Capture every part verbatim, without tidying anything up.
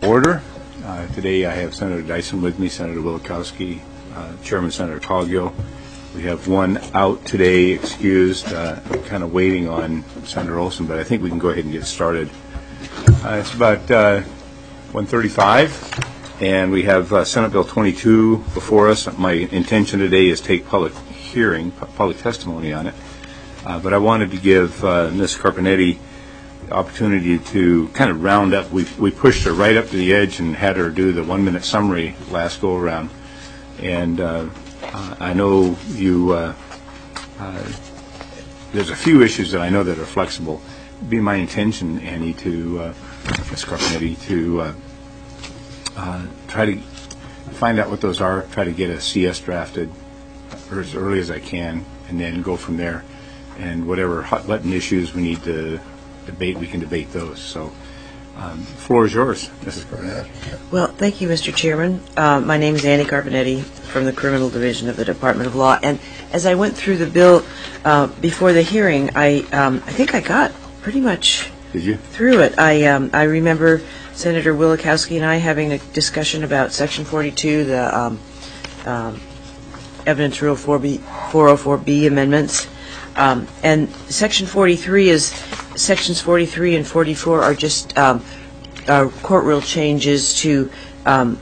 order. Uh, today I have Senator Dyson with me, Senator Wielechowski, uh, Chairman Senator Coghill. We have one out today, excused, uh, kind of waiting on Senator Olson, but I think we can go ahead and get started. Uh, it's about uh, one thirty-five, and we have uh, Senate Bill twenty-two before us. My intention today is to take public hearing, public testimony on it, uh, but I wanted to give uh, Miz Carpenetti the opportunity to kind of round up. We, we pushed her right up to the edge and had her do the one-minute summary last go-around, and uh, Uh, I know you, uh, uh, there's a few issues that I know that are flexible. It'd be my intention, Annie, to, uh, Miz Carpenetti, to uh, uh, try to find out what those are, try to get a C S drafted as early as I can, and then go from there. And whatever hot button issues we need to debate, we can debate those. So um, the floor is yours, Missus Carpenetti. Well, thank you, Mister Chairman. Uh, my name is Annie Carpenetti from the Criminal Division of the Department of Law. And as I went through the bill uh, before the hearing, I um, I think I got pretty much Did you? through it. I um, I remember Senator Wielechowski and I having a discussion about Section forty-two, the um, um, Evidence Rule four oh four B amendments. Um, and Section forty-three is, Sections forty-three and forty-four are just um, uh, court rule changes to um,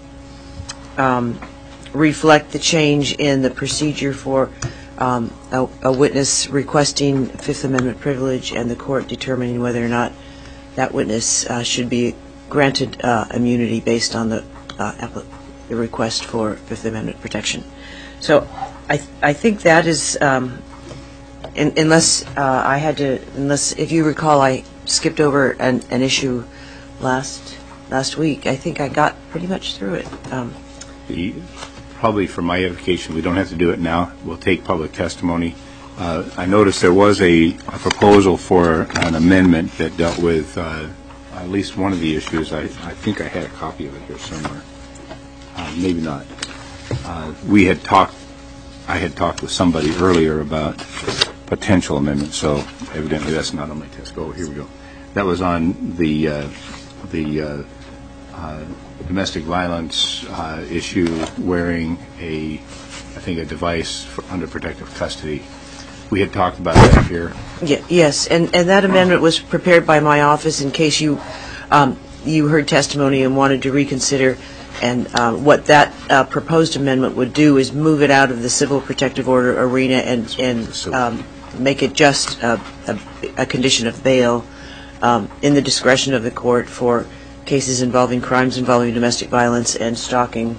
um, reflect the change in the procedure for um, a, a witness requesting Fifth Amendment privilege and the court determining whether or not that witness uh, should be granted uh, immunity based on the, uh, the request for Fifth Amendment protection. So I, th I think that is... Um, In, unless uh, I had to, unless if you recall, I skipped over an, an issue last last week. I think I got pretty much through it. Um, the, probably for my edification, we don't have to do it now. We'll take public testimony. Uh, I noticed there was a, a proposal for an amendment that dealt with uh, at least one of the issues. I, I think I had a copy of it here somewhere. Uh, maybe not. Uh, we had talked. I had talked with somebody earlier about potential amendment, so evidently that's not on my test. Oh, here we go. That was on the uh, the uh, uh, domestic violence uh, issue, wearing a, I think, a device for under protective custody. We had talked about that here. Yeah, yes, and and that amendment was prepared by my office in case you um, you heard testimony and wanted to reconsider. And uh, what that uh, proposed amendment would do is move it out of the civil protective order arena and, and um, make it just a, a, a condition of bail um, in the discretion of the court for cases involving crimes involving domestic violence and stalking.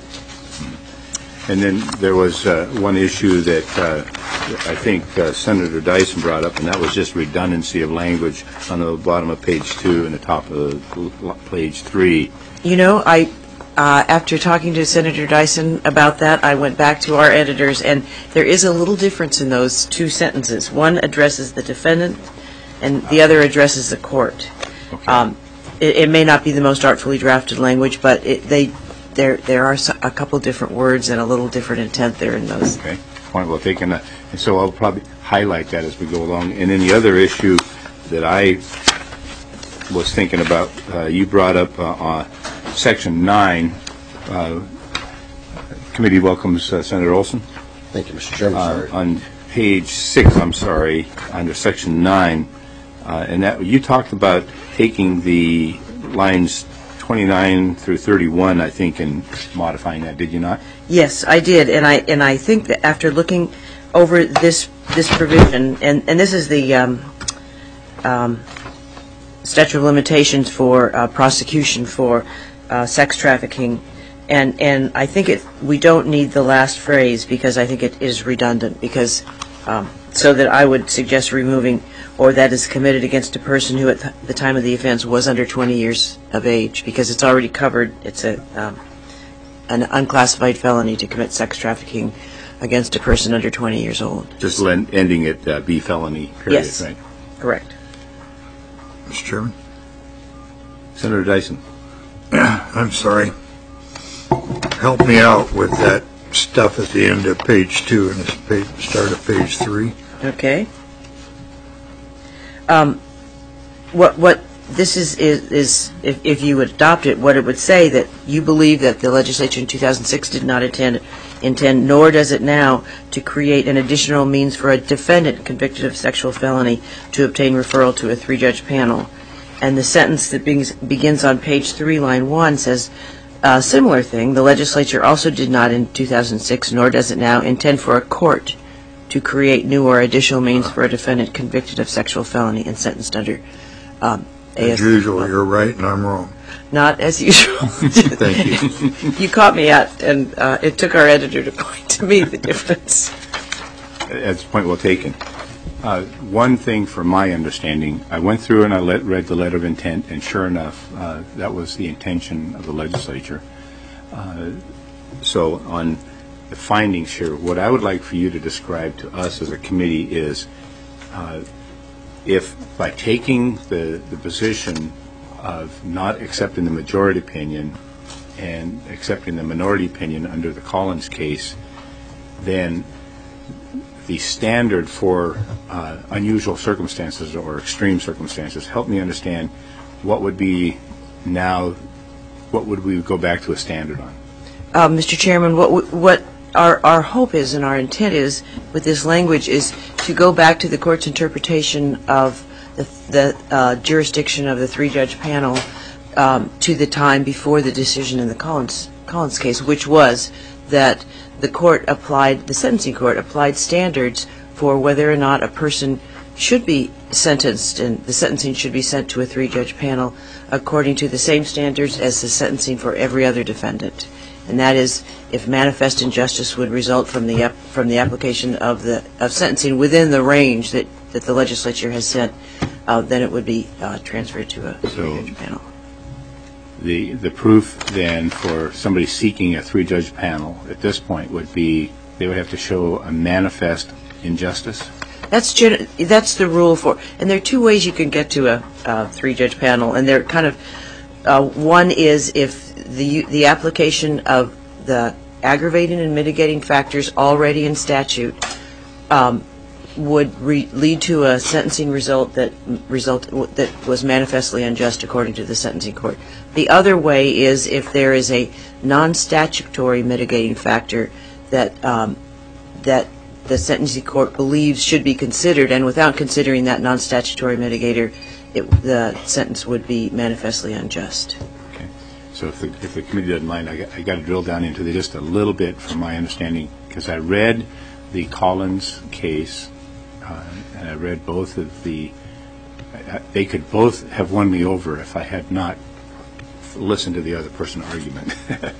And then there was uh, one issue that uh, I think uh, Senator Dyson brought up, and that was just redundancy of language on the bottom of page two and the top of page three. You know, I... Uh, after talking to Senator Dyson about that, I went back to our editors, and there is a little difference in those two sentences. One addresses the defendant, and the other addresses the court. Okay. Um, it, it may not be the most artfully drafted language, but it, they, there there are a couple different words and a little different intent there in those. Okay. Point well taken. Uh, and so I'll probably highlight that as we go along. And then the other issue that I was thinking about, uh, you brought up uh, on Section nine. Uh, committee welcomes uh, Senator Olson. Thank you, Mister Chairman. Uh, on page six, I'm sorry, under Section nine, uh, and that you talked about taking the lines twenty-nine through thirty-one, I think, and modifying that. Did you not? Yes, I did, and I and I think that after looking over this this provision, and and this is the um, um, statute of limitations for uh, prosecution for uh, sex trafficking, and and I think it we don't need the last phrase because I think it is redundant, because um, so that I would suggest removing or that is committed against a person who at the time of the offense was under twenty years of age, because it's already covered. It's a um, an unclassified felony to commit sex trafficking against a person under twenty years old. Just ending it uh, be felony, period, yes. Right? Correct. Mister Chairman? Senator Dyson. I'm sorry. Help me out with that stuff at the end of page two and the page, start of page three. Okay. Um, what what this is, is, is if, if you would adopt it, what it would say that you believe that the legislature in two thousand six did not intend, intend, nor does it now, to create an additional means for a defendant convicted of sexual felony to obtain referral to a three-judge panel. And the sentence that begins, begins on page three, line one, says a similar thing. The legislature also did not in two thousand six, nor does it now, intend for a court to create new or additional means for a defendant convicted of sexual felony and sentenced under um, A S. As usual, you're right and I'm wrong. Not as usual. Thank you. You caught me out, and uh, it took our editor to point to me the difference. That's a point well taken. Uh, one thing from my understanding, I went through and I let, read the letter of intent, and sure enough, uh, that was the intention of the legislature. Uh, so on the findings here, what I would like for you to describe to us as a committee is uh, if by taking the, the position of not accepting the majority opinion and accepting the minority opinion under the Collins case, then the standard for uh, unusual circumstances or extreme circumstances, help me understand what would be now, what would we go back to a standard on? Uh, Mister Chairman, what w- what our, our hope is and our intent is with this language is to go back to the court's interpretation of the, the uh, jurisdiction of the three-judge panel um, to the time before the decision in the Collins, Collins case, which was that the court applied, the sentencing court applied standards for whether or not a person should be sentenced, and the sentencing should be sent to a three-judge panel according to the same standards as the sentencing for every other defendant. And that is, if manifest injustice would result from the from the application of the of sentencing within the range that, that the legislature has set, uh, then it would be uh, transferred to a three-judge panel. The the proof then for somebody seeking a three-judge panel at this point would be they would have to show a manifest injustice? That's gen- that's the rule for, and there are two ways you can get to a, a three-judge panel, and they're kind of, uh, one is if the the application of the aggravating and mitigating factors already in statute um, would re- lead to a sentencing result that result that was manifestly unjust according to the sentencing court. The other way is if there is a non-statutory mitigating factor that um, that the sentencing court believes should be considered, and without considering that non-statutory mitigator, it, the sentence would be manifestly unjust. Okay. So if the, if the committee doesn't mind, I got, I got to drill down into this just a little bit from my understanding, because I read the Collins case, uh, and I read both of the, I, they could both have won me over if I had not listened to the other person's argument.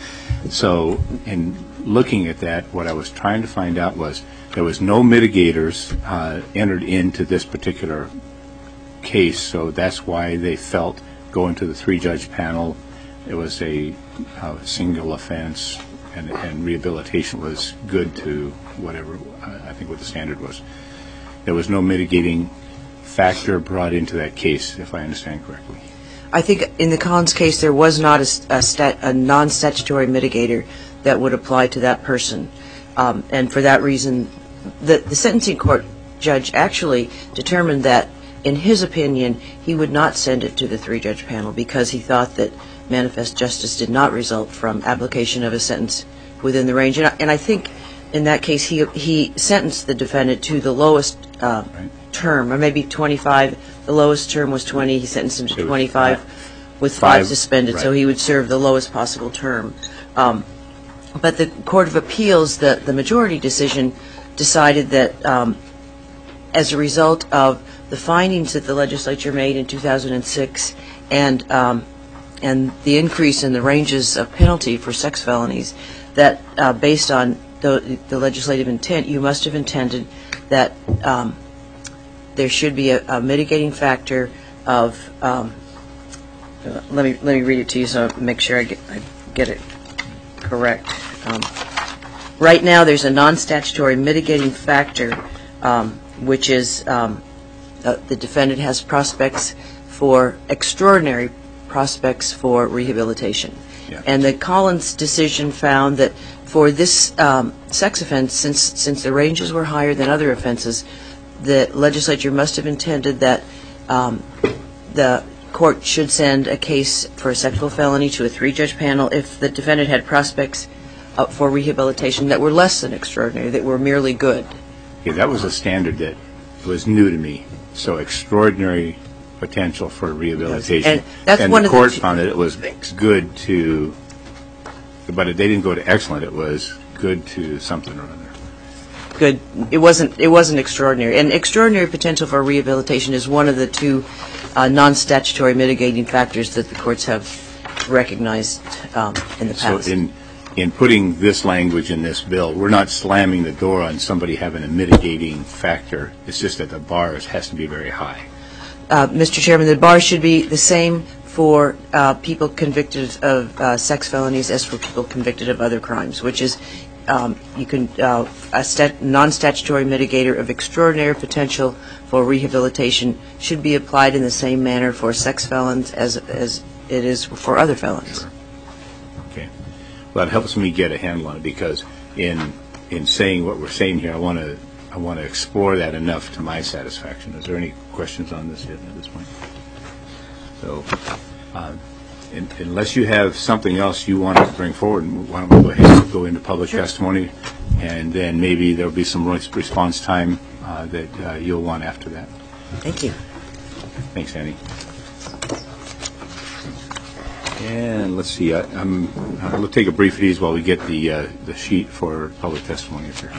So in looking at that, what I was trying to find out was there was no mitigators uh, entered into this particular case, so that's why they felt going to the three-judge panel, it was a uh, single offense, and, and rehabilitation was good to whatever, uh, I think what the standard was. There was no mitigating factor brought into that case, if I understand correctly. I think in the Collins case there was not a, a, stat, a non-statutory mitigator that would apply to that person. Um, and for that reason, the, the sentencing court judge actually determined that, in his opinion, he would not send it to the three-judge panel because he thought that manifest justice did not result from application of a sentence within the range. And I, and I think in that case he he sentenced the defendant to the lowest uh, right. term, or maybe twenty-five. The lowest term was twenty. He sentenced him to twenty-five with five, five suspended, right. so he would serve the lowest possible term. Um, but the Court of Appeals, the, the majority decision, decided that um, as a result of the findings that the legislature made in two thousand six and um, and the increase in the ranges of penalty for sex felonies, that uh, based on the, the legislative intent, you must have intended that um, there should be a, a mitigating factor of, um, uh, let me let me read it to you so I make sure I get, I get it correct. Um, right now there's a non-statutory mitigating factor, um, which is um, uh, the defendant has prospects for, extraordinary prospects for rehabilitation. Yeah. And the Collins decision found that for this um, sex offense, since since the ranges were higher than other offenses, the legislature must have intended that um, the court should send a case for a sexual felony to a three-judge panel if the defendant had prospects uh, for rehabilitation that were less than extraordinary, that were merely good. Yeah, that was a standard that was new to me. So extraordinary potential for rehabilitation. And that's and one the of the court two found that it was things. good to, but they didn't go to excellent. It was good to something or other. Good. It wasn't. It wasn't extraordinary. And extraordinary potential for rehabilitation is one of the two uh, non-statutory mitigating factors that the courts have recognized um, in the past. So in in putting this language in this bill, we're not slamming the door on somebody having a mitigating factor. It's just that the bar is, has to be very high. Uh, Mister Chairman, the bar should be the same for uh, people convicted of uh, sex felonies as for people convicted of other crimes, which is um, you can uh, a stat- non-statutory mitigator of extraordinary potential for rehabilitation should be applied in the same manner for sex felons as as it is for other felons. Sure. Okay. Well, that helps me get a handle on it, because in in saying what we're saying here, I want to I want to explore that enough to my satisfaction. Is there any questions on this yet at this point? So, uh, in, unless you have something else you want to bring forward, why don't we go ahead and go into public Sure. testimony, and then maybe there'll be some response time uh, that uh, you'll want after that. Thank you. Thanks, Annie. And let's see, I, I'm, uh, we'll take a brief at ease while we get the uh, the sheet for public testimony here.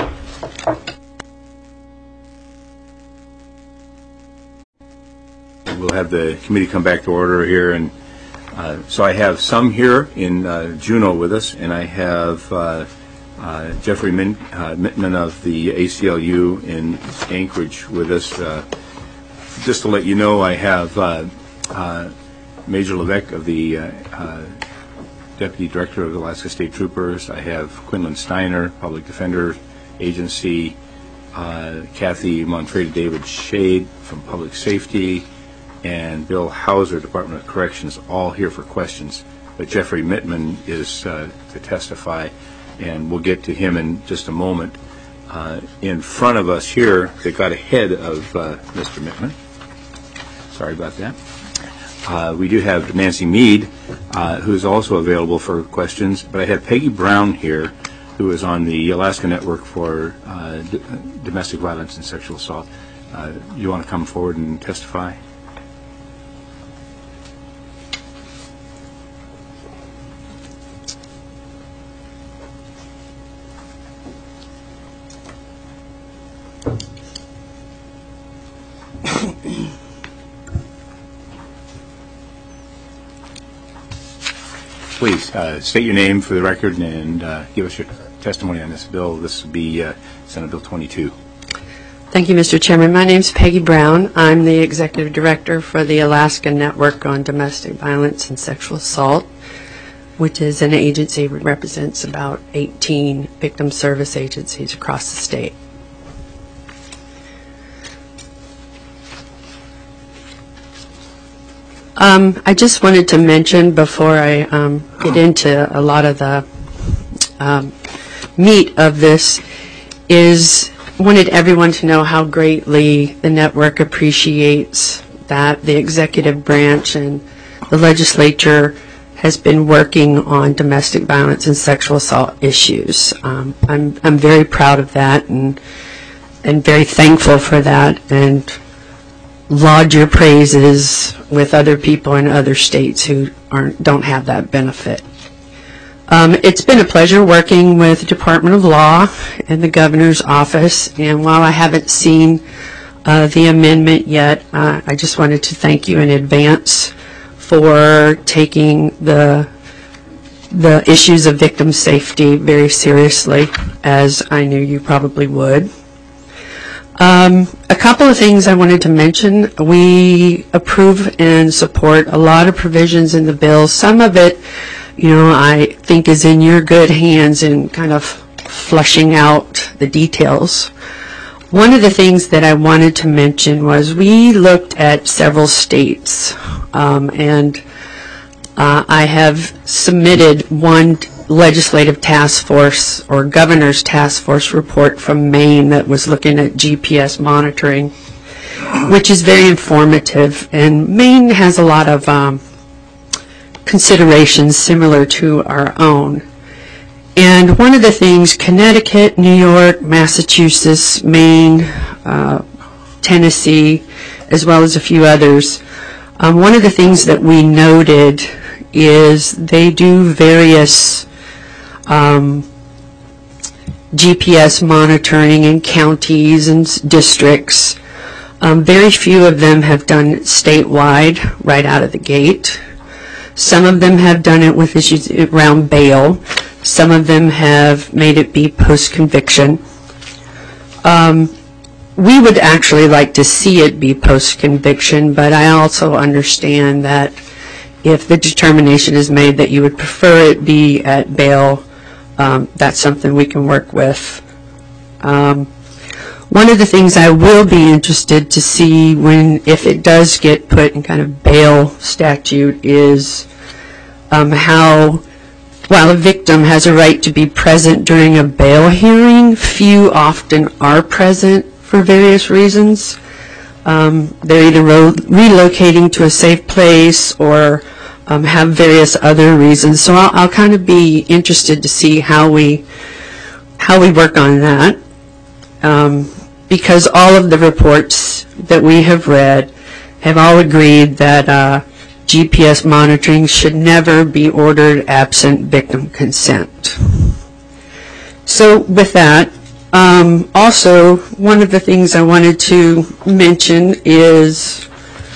We'll have the committee come back to order here, and uh, so I have some here in uh, Juneau with us, and I have uh, uh, Jeffrey Min, uh, Mittman of the A C L U in Anchorage with us. Uh, just to let you know, I have uh, uh, Major Levesque of the uh, uh, Deputy Director of the Alaska State Troopers. I have Quinlan Steiner, Public Defender Agency, uh, Kathy Montreda David Shade from Public Safety, and Bill Hauser, Department of Corrections, all here for questions. But Jeffrey Mittman is uh, to testify, and we'll get to him in just a moment. Uh, in front of us here, they got ahead of uh, Mister Mittman. Sorry about that. Uh, we do have Nancy Mead, uh, who is also available for questions, but I have Peggy Brown here, who is on the Alaska Network for uh, D- Domestic Violence and Sexual Assault. Uh, you want to come forward and testify? Please uh, state your name for the record and uh, give us your testimony on this bill. This will be uh, Senate Bill twenty-two. Thank you, Mister Chairman. My name is Peggy Brown. I'm the Executive Director for the Alaska Network on Domestic Violence and Sexual Assault, which is an agency that represents about eighteen victim service agencies across the state. Um, I just wanted to mention before I um, get into a lot of the um, meat of this is wanted everyone to know how greatly the network appreciates that the executive branch and the legislature has been working on domestic violence and sexual assault issues. Um, I'm I'm very proud of that and and very thankful for that, and laud your praises with other people in other states who aren't don't have that benefit. Um, it's been a pleasure working with the Department of Law and the Governor's Office, and while I haven't seen uh, the amendment yet, uh, I just wanted to thank you in advance for taking the the issues of victim safety very seriously, as I knew you probably would. Um, a couple of things I wanted to mention. We approve and support a lot of provisions in the bill. Some of it, you know, I think is in your good hands in kind of fleshing out the details. One of the things that I wanted to mention was we looked at several states, um, and uh, I have submitted one legislative task force or governor's task force report from Maine that was looking at G P S monitoring. which is very informative. And Maine has a lot of um, considerations similar to our own. And one of the things, Connecticut, New York, Massachusetts, Maine, uh, Tennessee, as well as a few others, um, one of the things that we noted is they do various um, G P S monitoring in counties and s- districts. Um, very few of them have done it statewide right out of the gate. Some of them have done it with issues around bail. Some of them have made it be post-conviction. Um, we would actually like to see it be post-conviction, but I also understand that if the determination is made that you would prefer it be at bail, um, that's something we can work with. Um, one of the things I will be interested to see when, if it does get put in kind of bail statute, is um, how, while a victim has a right to be present during a bail hearing, few often are present for various reasons. Um, they're either ro- relocating to a safe place or um, have various other reasons. So I'll, I'll kind of be interested to see how we how we work on that, um, because all of the reports that we have read have all agreed that uh, G P S monitoring should never be ordered absent victim consent. So with that, um, also one of the things I wanted to mention is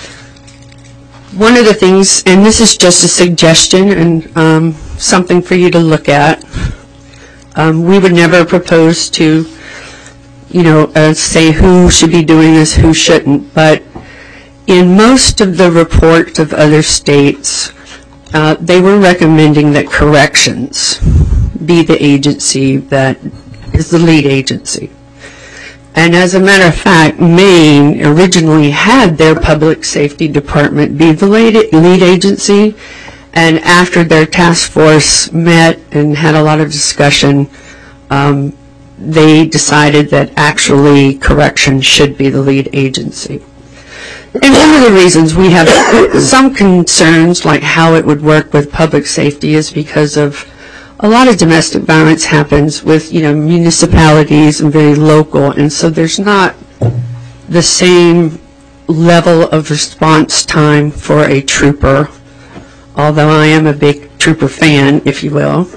one of the things, and this is just a suggestion and um, something for you to look at. Um, we would never propose to, you know, uh, say who should be doing this, who shouldn't, but in most of the reports of other states, uh, they were recommending that corrections be the agency that is the lead agency. And as a matter of fact, Maine originally had their public safety department be the lead, lead agency, and after their task force met and had a lot of discussion, um, they decided that actually corrections should be the lead agency. And one of the reasons we have some concerns, like how it would work with public safety, is because of a lot of domestic violence happens with, you know, municipalities and very local, and so there's not the same level of response time for a trooper, although I am a big trooper fan, if you will.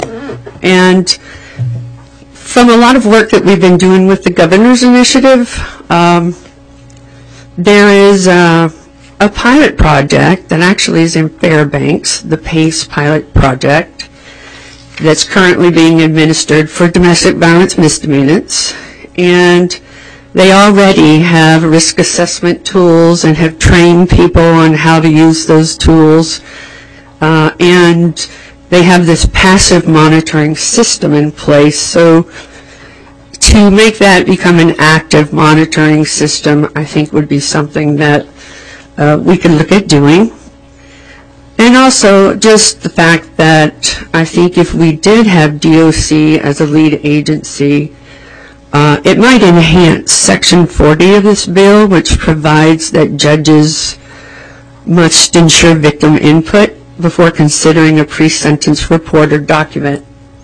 And from a lot of work that we've been doing with the Governor's Initiative, um, there is a, a pilot project that actually is in Fairbanks, the PACE pilot project, that's currently being administered for domestic violence misdemeanors. And they already have risk assessment tools and have trained people on how to use those tools. Uh, and they have this passive monitoring system in place. So to make that become an active monitoring system, I think would be something that uh, we can look at doing. And also just the fact that I think if we did have D O C as a lead agency, uh, it might enhance Section forty of this bill, which provides that judges must ensure victim input before considering a pre-sentence report or document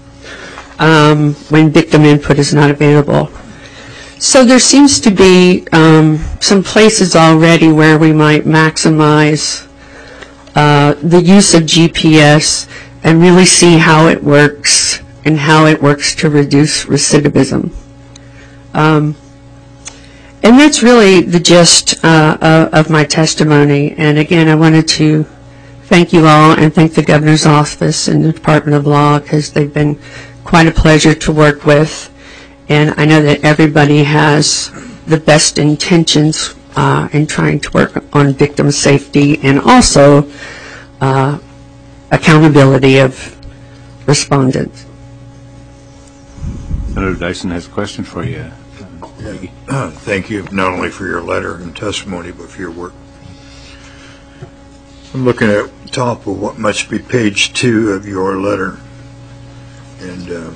um, when victim input is not available. So there seems to be um, some places already where we might maximize Uh, the use of G P S and really see how it works and how it works to reduce recidivism. Um, and that's really the gist uh, uh, of my testimony. And again, I wanted to thank you all and thank the Governor's Office and the Department of Law, because they've been quite a pleasure to work with. And I know that everybody has the best intentions Uh, in trying to work on victim safety and also uh, accountability of respondents. Senator Dyson has a question for you. Uh, Thank you, not only for your letter and testimony, but for your work. I'm looking at the top of what must be page two of your letter, and um,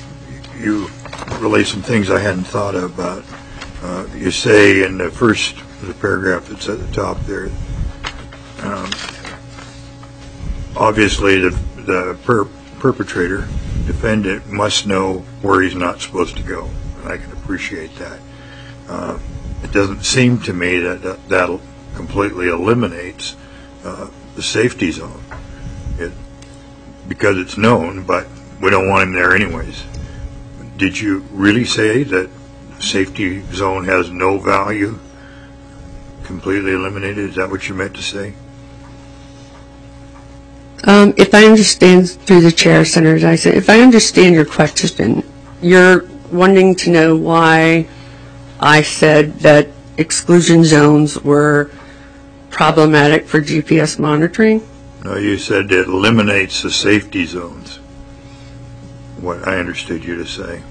you relate some things I hadn't thought about. Uh, you say in the first the paragraph that's at the top there. Um, obviously, the, the per perpetrator, defendant, must know where he's not supposed to go. And I can appreciate that. Uh, it doesn't seem to me that that that'll completely eliminates uh, the safety zone. It, because it's known, but we don't want him there anyways. Did you really say that the safety zone has no value? Completely eliminated? Is that what you meant to say? Um, if I understand through the chair, Senator Dyson, if I understand your question, you're wanting to know why I said that exclusion zones were problematic for G P S monitoring? No, you said it eliminates the safety zones. What I understood you to say.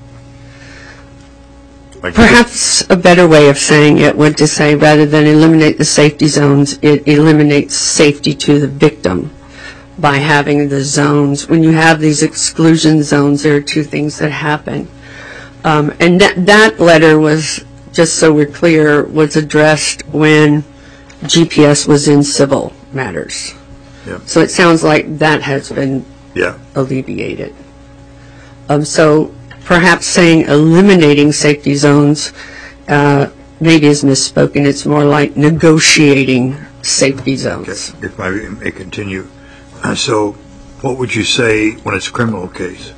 Like Perhaps a better way of saying it would to say rather than eliminate the safety zones, it eliminates safety to the victim by having the zones. When you have these exclusion zones, there are two things that happen. Um, and that, that letter was, just so we're clear, was addressed when G P S was in civil matters. Yeah. So it sounds like that has been Yeah. alleviated. Um, so perhaps saying eliminating safety zones uh, maybe is misspoken. It's more like negotiating safety zones. Okay. If I may continue. Uh, so what would you say when it's a criminal case?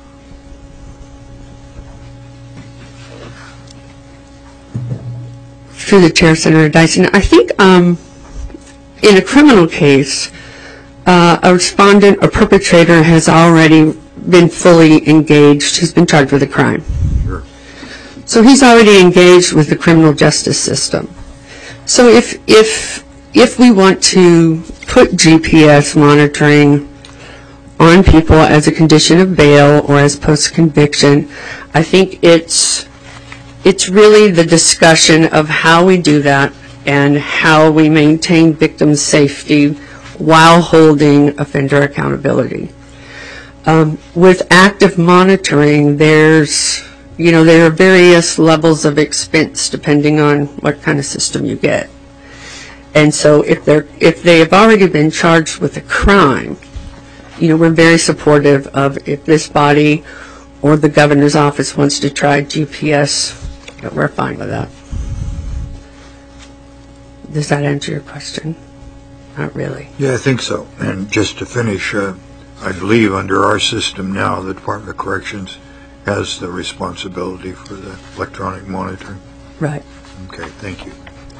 Through the chair, Senator Dyson, I think um, in a criminal case, uh, a respondent or perpetrator has already been fully engaged. He's been charged with a crime. Sure. So he's already engaged with the criminal justice system. So if if if we want to put G P S monitoring on people as a condition of bail or as post-conviction, I think it's it's really the discussion of how we do that and how we maintain victim safety while holding offender accountability. Um, with active monitoring, there's, you know, there are various levels of expense depending on what kind of system you get. And so if they're, if they have already been charged with a crime, you know, we're very supportive of if this body or the governor's office wants to try G P S, we're fine with that. Does that answer your question? Not really. Yeah, I think so. And just to finish, uh, I believe under our system now, the Department of Corrections has the responsibility for the electronic monitoring. Right. Okay, thank you.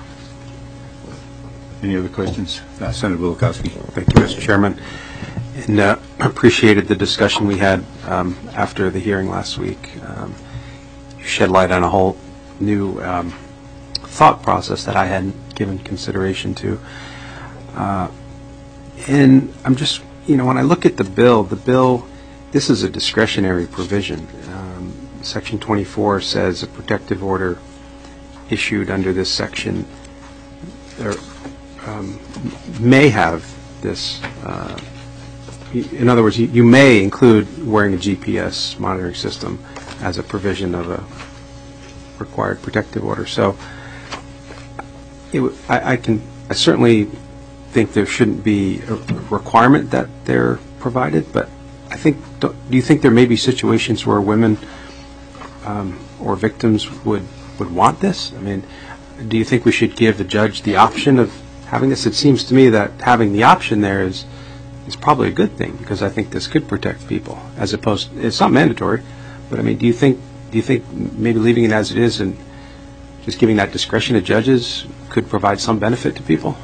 Any other questions? Uh, Senator Wilkowski. Thank you, Mister Chairman. And uh, appreciated the discussion we had um, after the hearing last week. Um, you shed light on a whole new um, thought process that I hadn't given consideration to. Uh, and I'm just, you know, when I look at the bill, the bill, this is a discretionary provision. Um, Section twenty-four says a protective order issued under this section or, um, may have this. Uh, in other words, you, you may include wearing a G P S monitoring system as a provision of a required protective order. So it w I, I can I certainly think there shouldn't be a requirement that they're provided, but I think, do you think there may be situations where women um, or victims would, would want this? I mean, do you think we should give the judge the option of having this? It seems to me that having the option there is is probably a good thing, because I think this could protect people, as opposed, it's not mandatory, but I mean, do you think, do you think maybe leaving it as it is and just giving that discretion to judges could provide some benefit to people?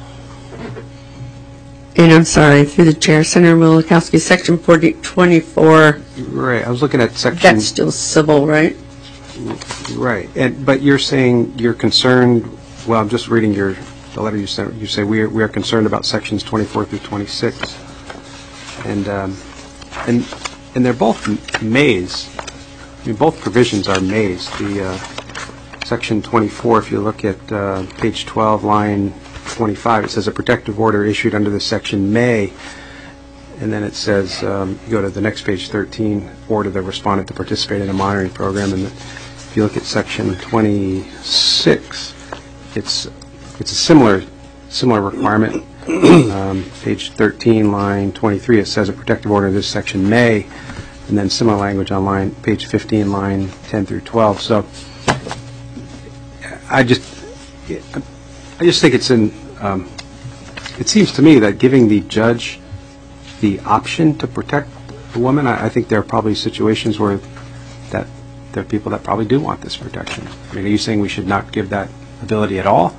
And I'm sorry, through the chair, Senator Wilkowski, Section forty twenty-four, Right, I was looking at section... that's still civil, right? Right, and, but you're saying you're concerned, well, I'm just reading your, the letter you sent, you say we are, we are concerned about sections twenty-four through twenty-six. And, um, and, and they're both mays. I mean, both provisions are mays. The, uh, section twenty-four, if you look at, uh, page twelve, line twenty-five, it says a protective order issued under this section may, and then it says, um, you go to the next page, thirteen, order the respondent to participate in a monitoring program, and if you look at section twenty-six, it's it's a similar, similar requirement. Um, Page thirteen, line twenty-three, it says a protective order in this section may, and then similar language on line, page fifteen, line ten through twelve. So I just, I just think it's in, um, it seems to me that giving the judge the option to protect the woman, I, I think there are probably situations where that there are people that probably do want this protection. I mean, are you saying we should not give that ability at all?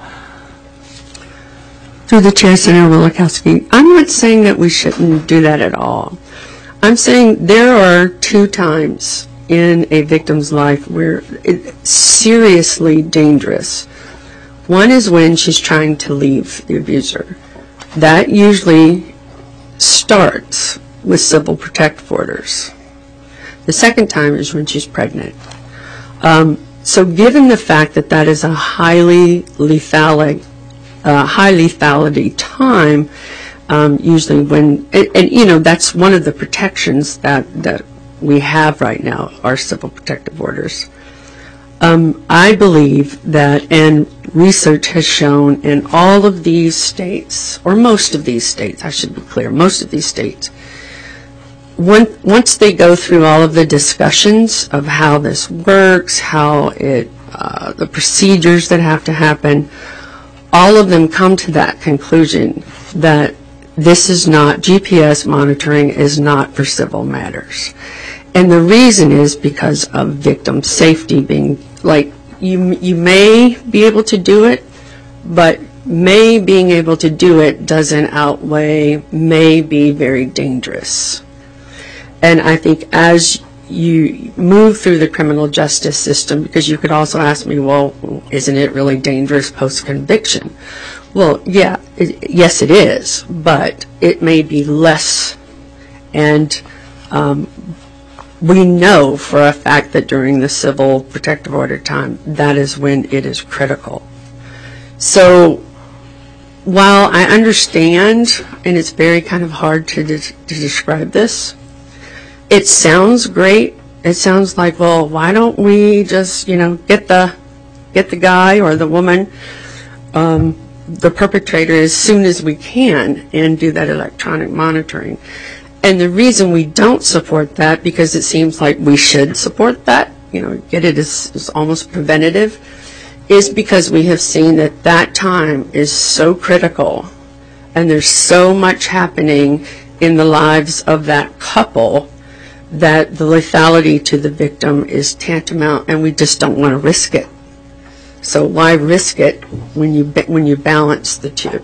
Through the chair, Senator Wielechowski, I'm not saying that we shouldn't do that at all. I'm saying there are two times in a victim's life where it's seriously dangerous. One is when she's trying to leave the abuser. That usually starts with civil protective orders. The second time is when she's pregnant. Um, so given the fact that that is a highly lethalic Uh, high lethality time, um, usually when, and, and you know, that's one of the protections that, that we have right now, our civil protective orders. Um, I believe that, and research has shown in all of these states, or most of these states, I should be clear, most of these states, one, once they go through all of the discussions of how this works, how it, uh, the procedures that have to happen, all of them come to that conclusion that this is not, G P S monitoring is not for civil matters. And the reason is because of victim safety being, like, you, you may be able to do it, but may being able to do it doesn't outweigh may be very dangerous. And I think as you move through the criminal justice system, because you could also ask me, well, isn't it really dangerous post-conviction? Well, yeah, it, yes it is, but it may be less. And um, we know for a fact that during the civil protective order time, that is when it is critical. So while I understand, and it's very kind of hard to, de- to describe this, it sounds great. It sounds like, well, why don't we just, you know, get the get the guy or the woman, um, the perpetrator, as soon as we can and do that electronic monitoring. And the reason we don't support that, because it seems like we should support that, you know, get it as, as almost preventative, is because we have seen that that time is so critical and there's so much happening in the lives of that couple that the lethality to the victim is tantamount, and we just don't want to risk it. So why risk it when you when you balance the two?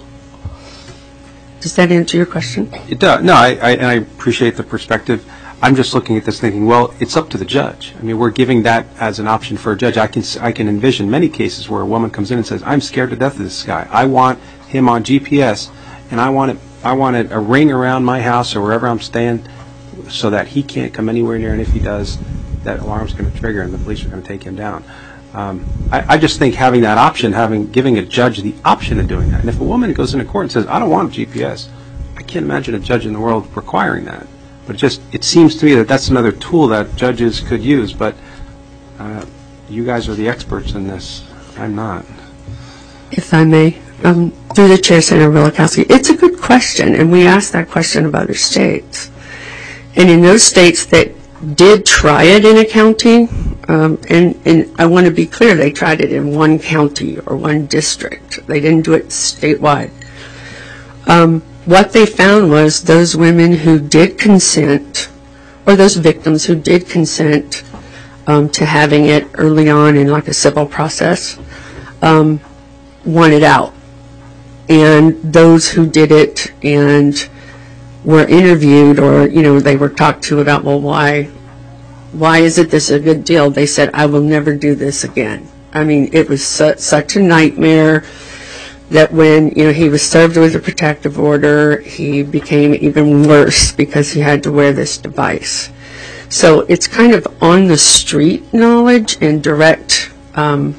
Does that answer your question? It does. No, I, I, and I appreciate the perspective. I'm just looking at this thinking, well, it's up to the judge. I mean, we're giving that as an option for a judge. I can I can envision many cases where a woman comes in and says, I'm scared to death of this guy. I want him on G P S, and I want it, I want it a ring around my house or wherever I'm staying, so that he can't come anywhere near, and if he does, that alarm's going to trigger and the police are going to take him down. Um, I, I just think having that option, having giving a judge the option of doing that, and if a woman goes into court and says, I don't want a G P S, I can't imagine a judge in the world requiring that. But it just, it seems to me that that's another tool that judges could use, but uh, you guys are the experts in this. I'm not. If I may, um, through the chair, Senator Wielechowski, it's a good question, and we asked that question of other states. And in those states that did try it in a county, um, and, and I want to be clear, they tried it in one county or one district. They didn't do it statewide. Um, what they found was those women who did consent, or those victims who did consent um, to having it early on in like a civil process, um, wanted out. And those who did it and were interviewed, or, you know, they were talked to about, well, why, why is it this a good deal? They said, I will never do this again. I mean, it was su- such a nightmare that when, you know, he was served with a protective order, he became even worse because he had to wear this device. So it's kind of on the street knowledge and direct, um,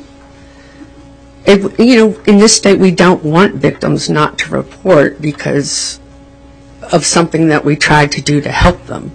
it, you know, in this state, we don't want victims not to report because of something that we tried to do to help them.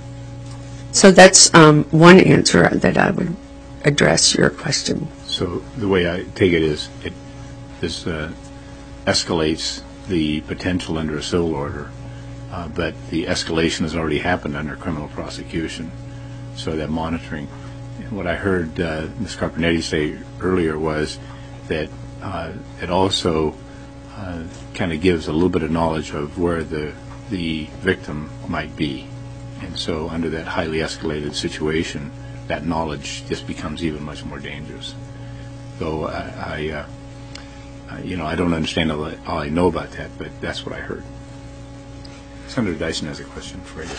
So that's um, one answer that I would address your question. So the way I take it is, it, this uh, escalates the potential under a civil order, uh, but the escalation has already happened under criminal prosecution. So that monitoring. And what I heard uh, Miz Carpenetti say earlier was that uh, it also uh, kind of gives a little bit of knowledge of where the the victim might be. And so under that highly escalated situation, that knowledge just becomes even much more dangerous. So I, I uh, uh, you know, I don't understand all, that, all I know about that, but that's what I heard. Senator Dyson has a question for you.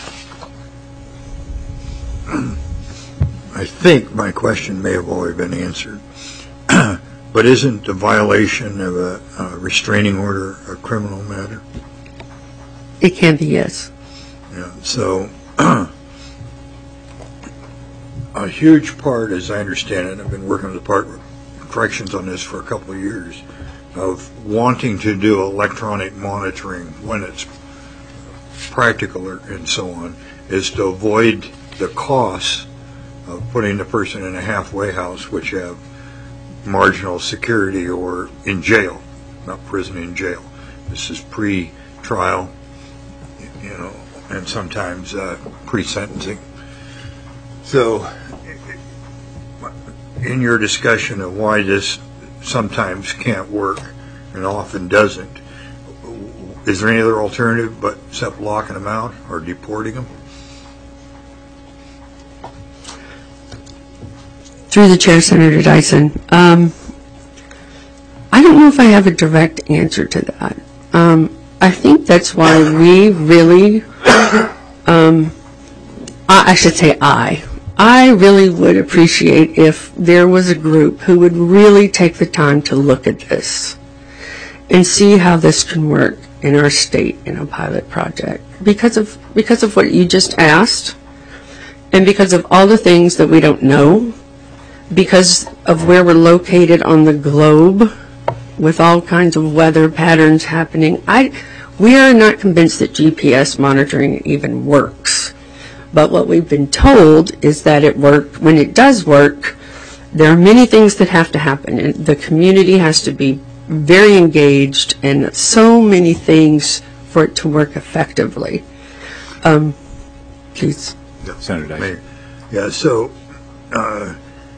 I think my question may have already been answered. But isn't the violation of a, a restraining order a criminal matter? It can be, yes. Yeah, so a huge part, as I understand it, I've been working with the Department of Corrections on this for a couple of years, of wanting to do electronic monitoring when it's practical or, and so on, is to avoid the costs of putting the person in a halfway house, which have marginal security, or in jail, not prison, in jail. This is pre-trial, you know, and sometimes uh, pre-sentencing. So, in your discussion of why this sometimes can't work and often doesn't, is there any other alternative but except locking them out or deporting them? Through the chair, Senator Dyson, um, I don't know if I have a direct answer to that. Um, I think that's why we really, um, I, I should say I, I really would appreciate if there was a group who would really take the time to look at this and see how this can work in our state in a pilot project. Because of, because of what you just asked, and because of all the things that we don't know, because of where we're located on the globe with all kinds of weather patterns happening, I, we are not convinced that G P S monitoring even works. But what we've been told is that it worked. When it does work, there are many things that have to happen. And the community has to be very engaged, and so many things for it to work effectively. Um, please. Yeah. Senator Dyson. Yeah, so uh,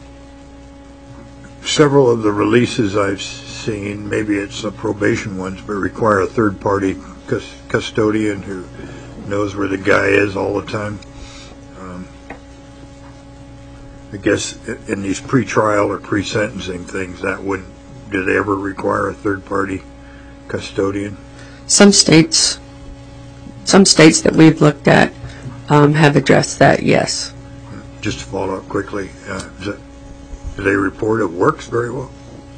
several of the releases I've seen, maybe it's the probation ones, but require a third-party cus- custodian who knows where the guy is all the time. Um, I guess in these pre-trial or pre-sentencing things, that wouldn't, do they ever require a third-party custodian? Some states, some states that we've looked at um, have addressed that, yes. Just to follow up quickly, uh, is it, do they report it works very well?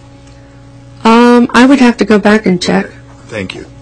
Um, I would have to go back and check. Okay. Thank you.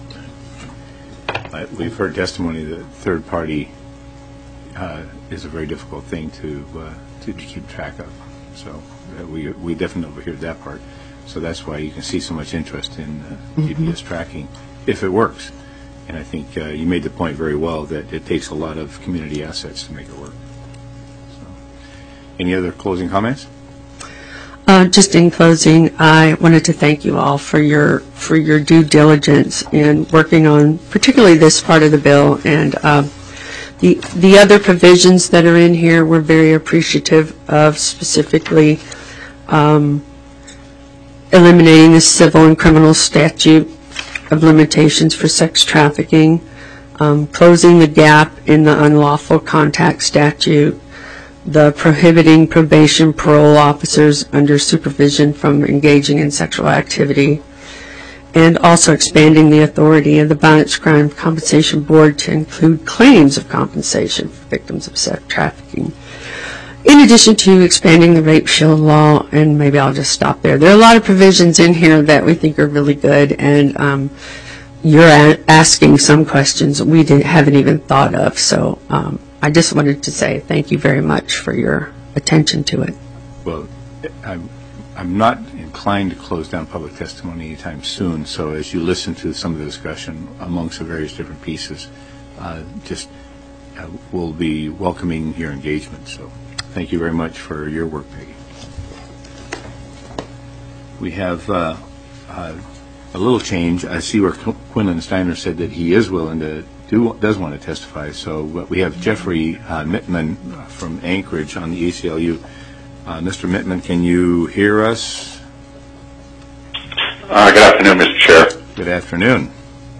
Uh, We've heard testimony that third party uh, is a very difficult thing to, uh, to to keep track of. So uh, we we definitely overheard that part. So that's why you can see so much interest in uh, G P S tracking, if it works. And I think uh, you made the point very well that it takes a lot of community assets to make it work. So, any other closing comments? Uh, just in closing, I wanted to thank you all for your for your due diligence in working on particularly this part of the bill, and uh, the the other provisions that are in here. We're very appreciative of, specifically um, eliminating the civil and criminal statute of limitations for sex trafficking, um, closing the gap in the unlawful contact statute, the prohibiting probation parole officers under supervision from engaging in sexual activity, and also expanding the authority of the Violence Crime Compensation Board to include claims of compensation for victims of sex trafficking. In addition to expanding the rape shield law, and maybe I'll just stop there. There are a lot of provisions in here that we think are really good, and um, you're a- asking some questions we didn't, haven't even thought of. So um, I just wanted to say thank you very much for your attention to it. Well, I'm, I'm not inclined to close down public testimony anytime soon, so as you listen to some of the discussion amongst the various different pieces, uh, just uh, we'll be welcoming your engagement. So thank you very much for your work, Peggy. We have uh, uh, a little change. I see where Qu- Quinlan Steiner said that he is willing to do, does want to testify. So uh, we have Jeffrey uh, Mittman from Anchorage on the A C L U. Uh, Mister Mittman, can you hear us? Uh, good afternoon, Mister Chair. Good afternoon.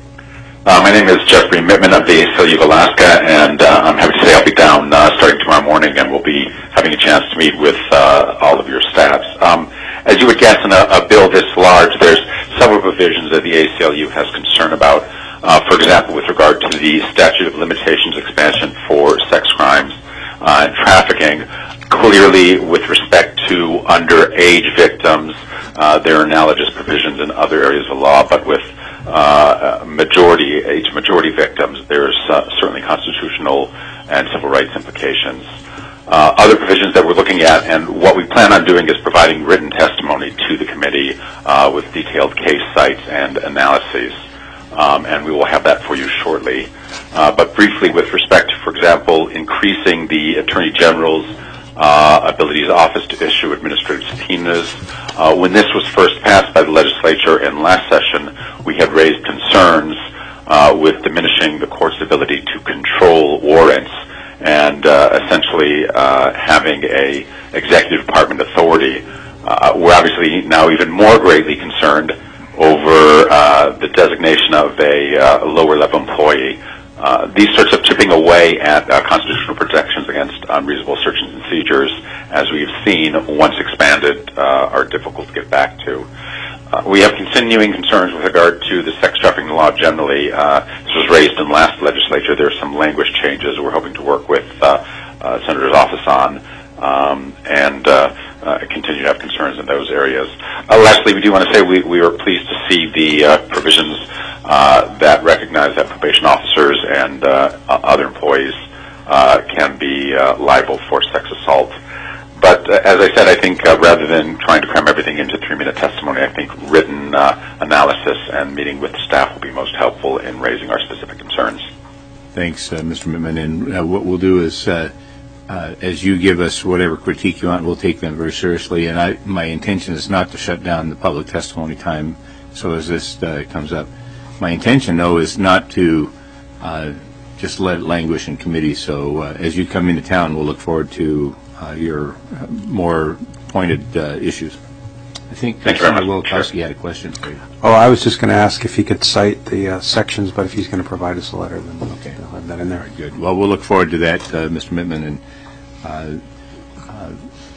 Uh, my name is Jeffrey Mittman of the A C L U of Alaska, and uh, I'm happy to say I'll be down uh, starting tomorrow morning, and we'll be having a chance to meet with uh, all of your staffs. Um, as you would guess, in a, a bill this large, there's several provisions that the A C L U has concern about. Uh, for example, with regard to the statute of limitations expansion for sex crimes uh, and trafficking. Clearly, with respect to underage victims, uh, there are analogous provisions in other areas of law, but with uh, majority, age majority victims, there's uh, certainly constitutional and civil rights implications. Uh, other provisions that we're looking at, and what we plan on doing is providing written testimony to the committee uh, with detailed case sites and analyses, um, and we will have that for you shortly. Uh, but briefly, with respect to, for example, increasing the Attorney General's Uh, abilities office to issue administrative subpoenas. Uh, when this was first passed by the legislature in last session, we had raised concerns uh, with diminishing the court's ability to control warrants and uh, essentially uh, having a executive department authority. Uh, we're obviously now even more greatly concerned over uh, the designation of a uh, lower level employee. Uh, these sorts of chipping away at uh, constitutional protections against unreasonable search and seizures, as we've seen, once expanded, uh, are difficult to get back to. Uh, we have continuing concerns with regard to the sex trafficking law generally. Uh, this was raised in last legislature. There are some language changes we're hoping to work with uh, uh, Senator's office on, um, and uh, uh, continue to have concerns in those areas. Uh, lastly, we do want to say we, we were pleased to see the uh, provisions Uh, that recognize that probation officers and uh, other employees uh, can be uh, liable for sex assault. But uh, as I said, I think uh, rather than trying to cram everything into three-minute testimony, I think written uh, analysis and meeting with the staff will be most helpful in raising our specific concerns. Thanks, uh, Mister Mittman. And uh, what we'll do is, uh, uh, as you give us whatever critique you want, we'll take them very seriously. And I, my intention is not to shut down the public testimony time. So as this uh, comes up, my intention, though, is not to uh, just let it languish in committee. So uh, as you come into town, we'll look forward to uh, your uh, more pointed uh, issues. I think Senator Wilkowski had a question for you. Oh, I was just going to ask if he could cite the uh, sections, but if he's going to provide us a letter, then okay. I'll have that in there. Good. Well, we'll look forward to that, uh, Mister Mittman. And uh, uh,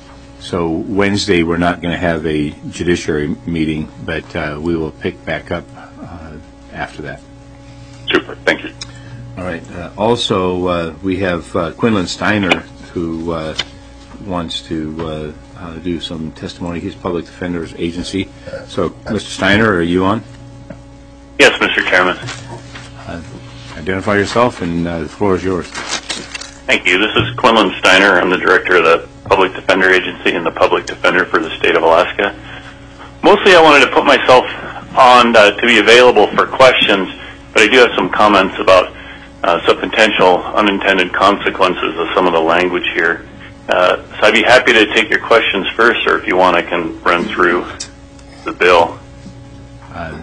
so Wednesday, we're not going to have a judiciary meeting, but uh, we will pick back up after that. Super. Thank you. All right. Uh, also, uh, we have uh, Quinlan Steiner, who uh, wants to uh, uh, do some testimony. He's Public Defender's Agency. So, Mister Steiner, are you on? Yes, Mister Chairman. Uh, identify yourself, and uh, the floor is yours. Thank you. This is Quinlan Steiner. I'm the Director of the Public Defender Agency and the Public Defender for the state of Alaska. Mostly I wanted to put myself on uh, to be available for questions, but I do have some comments about uh, some potential unintended consequences of some of the language here. Uh, so I'd be happy to take your questions first, or if you want, I can run through the bill. Uh,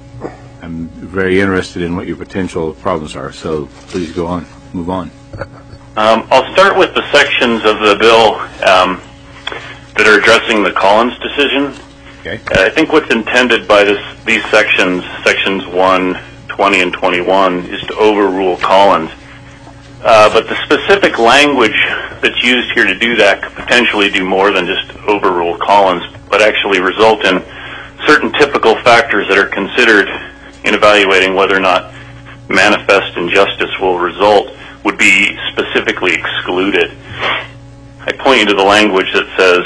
I'm very interested in what your potential problems are, so please go on, move on. Um, I'll start with the sections of the bill um, that are addressing the Collins decision. Okay. Uh, I think what's intended by this, these sections, sections one, twenty, and twenty-one, is to overrule Collins. Uh, but the specific language that's used here to do that could potentially do more than just overrule Collins, but actually result in certain typical factors that are considered in evaluating whether or not manifest injustice will result would be specifically excluded. I point you to the language that says,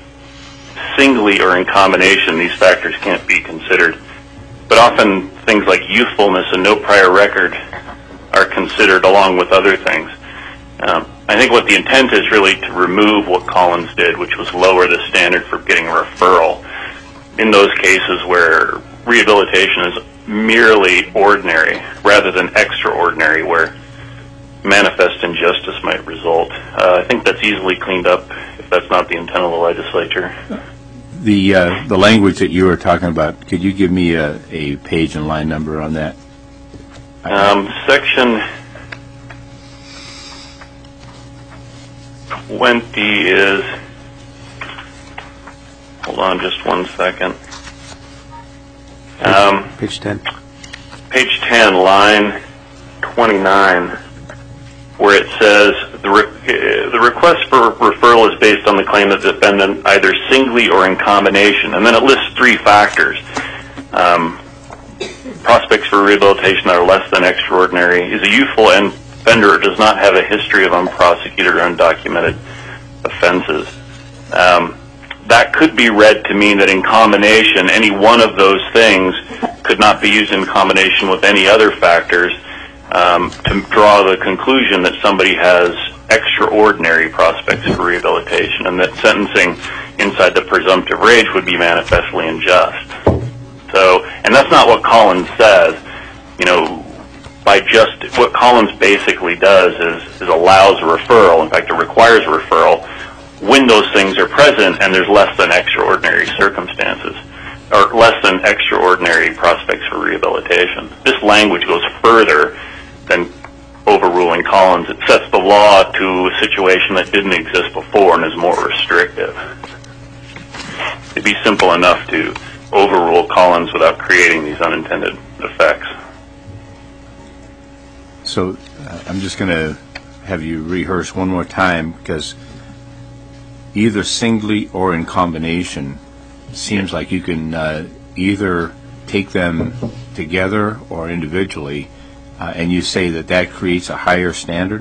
singly or in combination, these factors can't be considered. But often things like youthfulness and no prior record are considered along with other things. Um, I think what the intent is really to remove what Collins did, which was lower the standard for getting a referral in those cases where rehabilitation is merely ordinary rather than extraordinary, where manifest injustice might result. Uh, I think that's easily cleaned up if that's not the intent of the legislature. The, uh, the language that you were talking about, could you give me a, a page and line number on that? Um, section twenty is, hold on just one second. Um, Page ten. page ten, line twenty-nine, where it says the, re- uh, the request for referral is based on the claim of the defendant either singly or in combination. And then it lists three factors. Um, prospects for rehabilitation that are less than extraordinary, is a youthful offender or does not have a history of unprosecuted or undocumented offenses. Um, that could be read to mean that in combination, any one of those things could not be used in combination with any other factors um, to draw the conclusion that somebody has extraordinary prospects for rehabilitation, and that sentencing inside the presumptive range would be manifestly unjust. So, and that's not what Collins says. You know, by just what Collins basically does is, is allows a referral. In fact, it requires a referral when those things are present and there's less than extraordinary circumstances or less than extraordinary prospects for rehabilitation. This language goes further than overruling Collins. It sets the law to a situation that didn't exist before and is more restrictive. It'd be simple enough to overrule Collins without creating these unintended effects. So uh, I'm just going to have you rehearse one more time, because either singly or in combination seems like you can uh, either take them together or individually, uh, and you say that that creates a higher standard?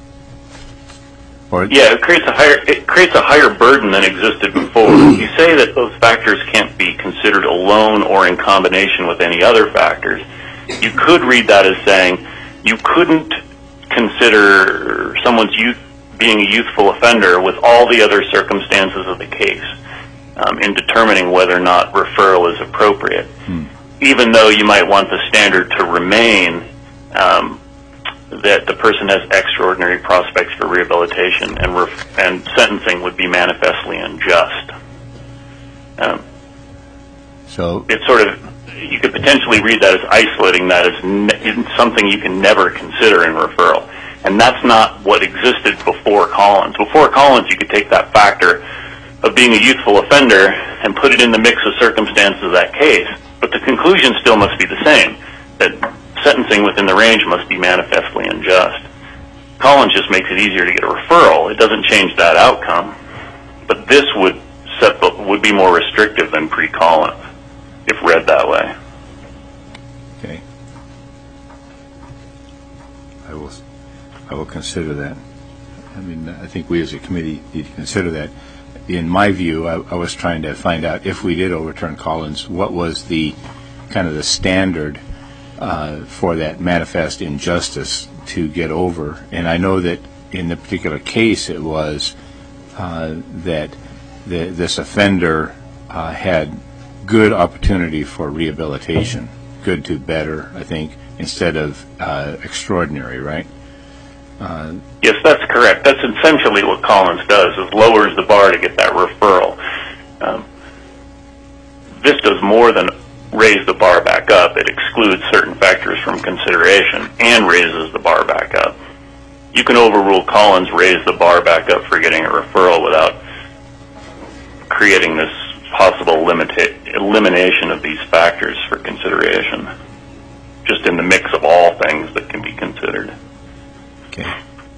Or Yeah, it creates a higher it creates a higher burden than existed before. You say that those factors can't be considered alone or in combination with any other factors. You could read that as saying you couldn't consider someone's youth being a youthful offender with all the other circumstances of the case um, in determining whether or not referral is appropriate. Hmm. Even though you might want the standard to remain um, that the person has extraordinary prospects for rehabilitation, and ref- and sentencing would be manifestly unjust. Um, so it's sort of, you could potentially read that as isolating that as ne- something you can never consider in referral. And that's not what existed before Collins. Before Collins, you could take that factor of being a youthful offender and put it in the mix of circumstances of that case, but the conclusion still must be the same, that sentencing within the range must be manifestly unjust. Collins just makes it easier to get a referral. It doesn't change that outcome, but this would set the, would be more restrictive than pre-Collins if read that way. Okay. I will I will consider that. I mean, I think we as a committee need to consider that. In my view, I, I was trying to find out, if we did overturn Collins, what was the kind of the standard uh, for that manifest injustice to get over. And I know that in the particular case it was uh, that the, this offender uh, had good opportunity for rehabilitation, good to better, I think, instead of uh, extraordinary, right? Uh, yes, that's correct. That's essentially what Collins does, is lowers the bar to get that referral. Um, this does more than raise the bar back up. It excludes certain factors from consideration and raises the bar back up. You can overrule Collins, raise the bar back up for getting a referral without creating this possible limita- elimination of these factors for consideration, just in the mix of all things that can be considered. Okay.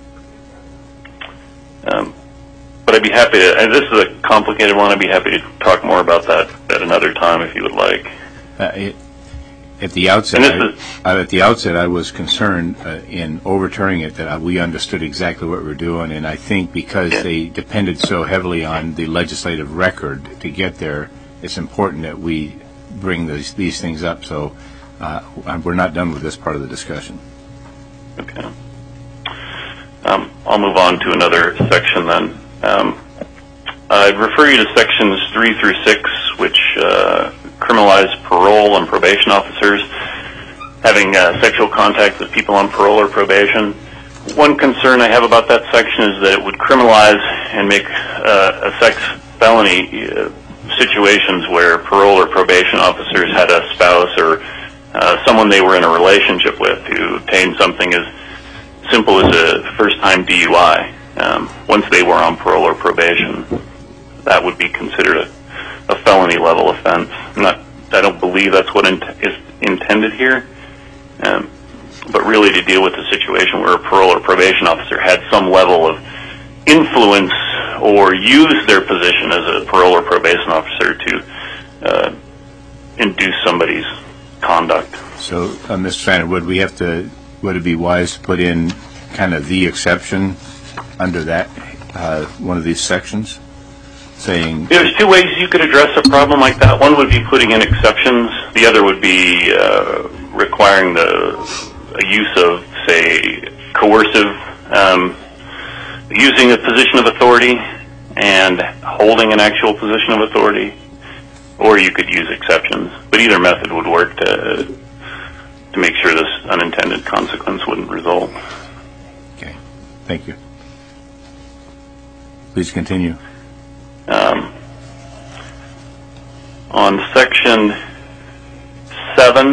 Um, but I'd be happy to, and this is a complicated one, I'd be happy to talk more about that at another time if you would like. Uh, it, at the outset, I, is, uh, at the outset, I was concerned uh, in overturning it that uh, we understood exactly what we were doing, and I think because yeah. they depended so heavily on the legislative record to get there, it's important that we bring these, these things up. So uh, we're not done with this part of the discussion. Okay. Um, I'll move on to another section then. Um, I'd refer you to sections three through six, which uh, criminalize parole and probation officers having uh, sexual contact with people on parole or probation. One concern I have about that section is that it would criminalize and make uh, a sex felony uh, situations where parole or probation officers had a spouse or uh, someone they were in a relationship with who obtained something as simple as a first-time D U I. Um, once they were on parole or probation, that would be considered a, a felony-level offense. I'm not, I don't believe that's what in, is intended here, um, but really to deal with a situation where a parole or probation officer had some level of influence or use their position as a parole or probation officer to uh, induce somebody's conduct. So, uh, Mister Steiner, would we have to, would it be wise to put in kind of the exception under that, uh, one of these sections, saying... There's two ways you could address a problem like that. One would be putting in exceptions. The other would be uh, requiring the a use of, say, coercive, um, using a position of authority and holding an actual position of authority, or you could use exceptions. But either method would work to to make sure this unintended consequence wouldn't result. Okay, thank you. Please continue. Um, on section seven,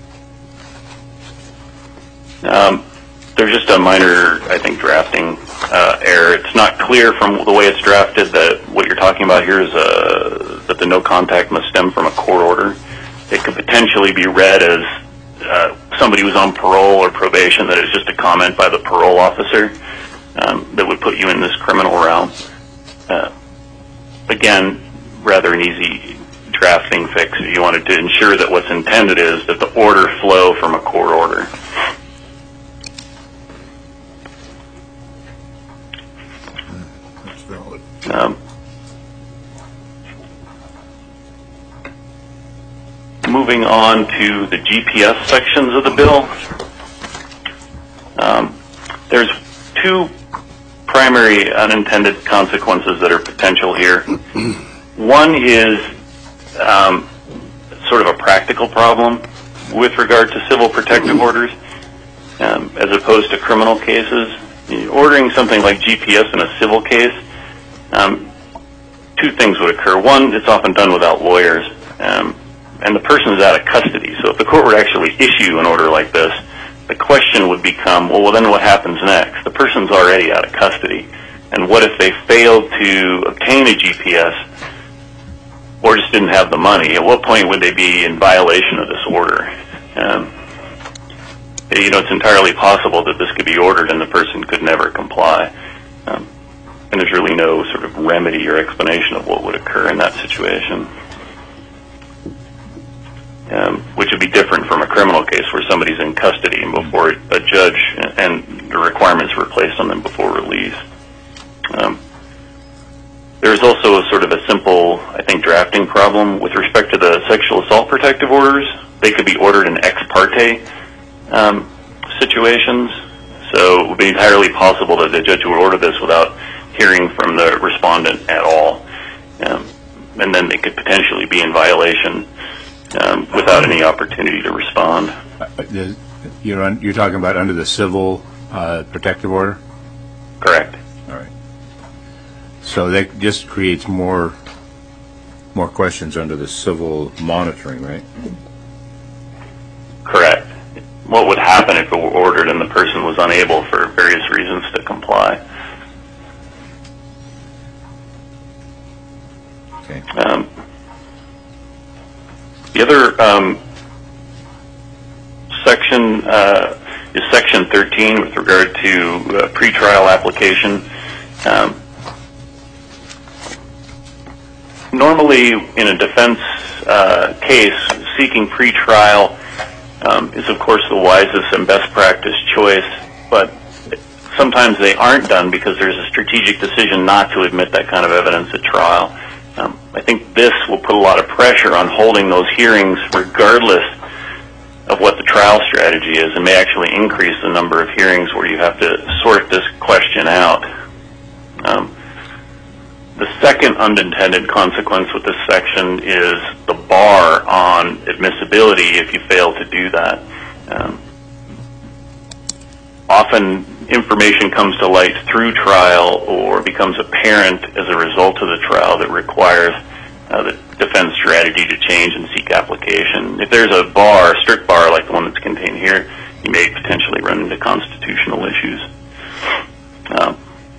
um, there's just a minor, I think, drafting uh, error. It's not clear from the way it's drafted that what you're talking about here is uh, that the no contact must stem from a court order. It could potentially be read as uh, somebody who's on parole or probation that is just a comment by the parole officer um, that would put you in this criminal realm. Uh, again, rather an easy drafting fix if you wanted to ensure that what's intended is that the order flow from a court order. That's valid. Um, moving on to the G P S sections of the bill, um, there's two primary unintended consequences that are potential here. One is um, sort of a practical problem with regard to civil protective orders um, as opposed to criminal cases. Ordering something like G P S in a civil case, um, two things would occur. One, it's often done without lawyers, um, and the person is out of custody. So if the court were to actually issue an order like this, the question would become, well, well, then what happens next? The person's already out of custody. And what if they failed to obtain a G P S or just didn't have the money? At what point would they be in violation of this order? Um, you know, it's entirely possible that this could be ordered and the person could never comply. Um, and there's really no sort of remedy or explanation of what would occur in that situation. Um, which would be different from a criminal case where somebody's in custody and before a judge and the requirements were placed on them before release. Um, there's also a sort of a simple, I think, drafting problem with respect to the sexual assault protective orders. They could be ordered in ex parte um, situations, so it would be entirely possible that the judge would order this without hearing from the respondent at all. Um, and then they could potentially be in violation Um, without any opportunity to respond. Uh, you're, on, you're talking about under the civil uh, protective order? Correct. All right. So that just creates more more questions under the civil monitoring, right? Correct. What would happen if it were ordered and the person was unable for various reasons to comply? Okay. Um, The other um, section uh, is section thirteen with regard to uh, pretrial application. Um, normally, in a defense uh, case, seeking pretrial um, is, of course, the wisest and best practice choice, but sometimes they aren't done because there's a strategic decision not to admit that kind of evidence at trial. Um, I think this will put a lot of pressure on holding those hearings regardless of what the trial strategy is, and may actually increase the number of hearings where you have to sort this question out. Um, the second unintended consequence with this section is the bar on admissibility if you fail to do that. Um, often information comes to light through trial or becomes apparent as a result of the trial that requires uh, the defense strategy to change and seek application. If there's a bar, a strict bar like the one that's contained here, you may potentially run into constitutional issues. Uh,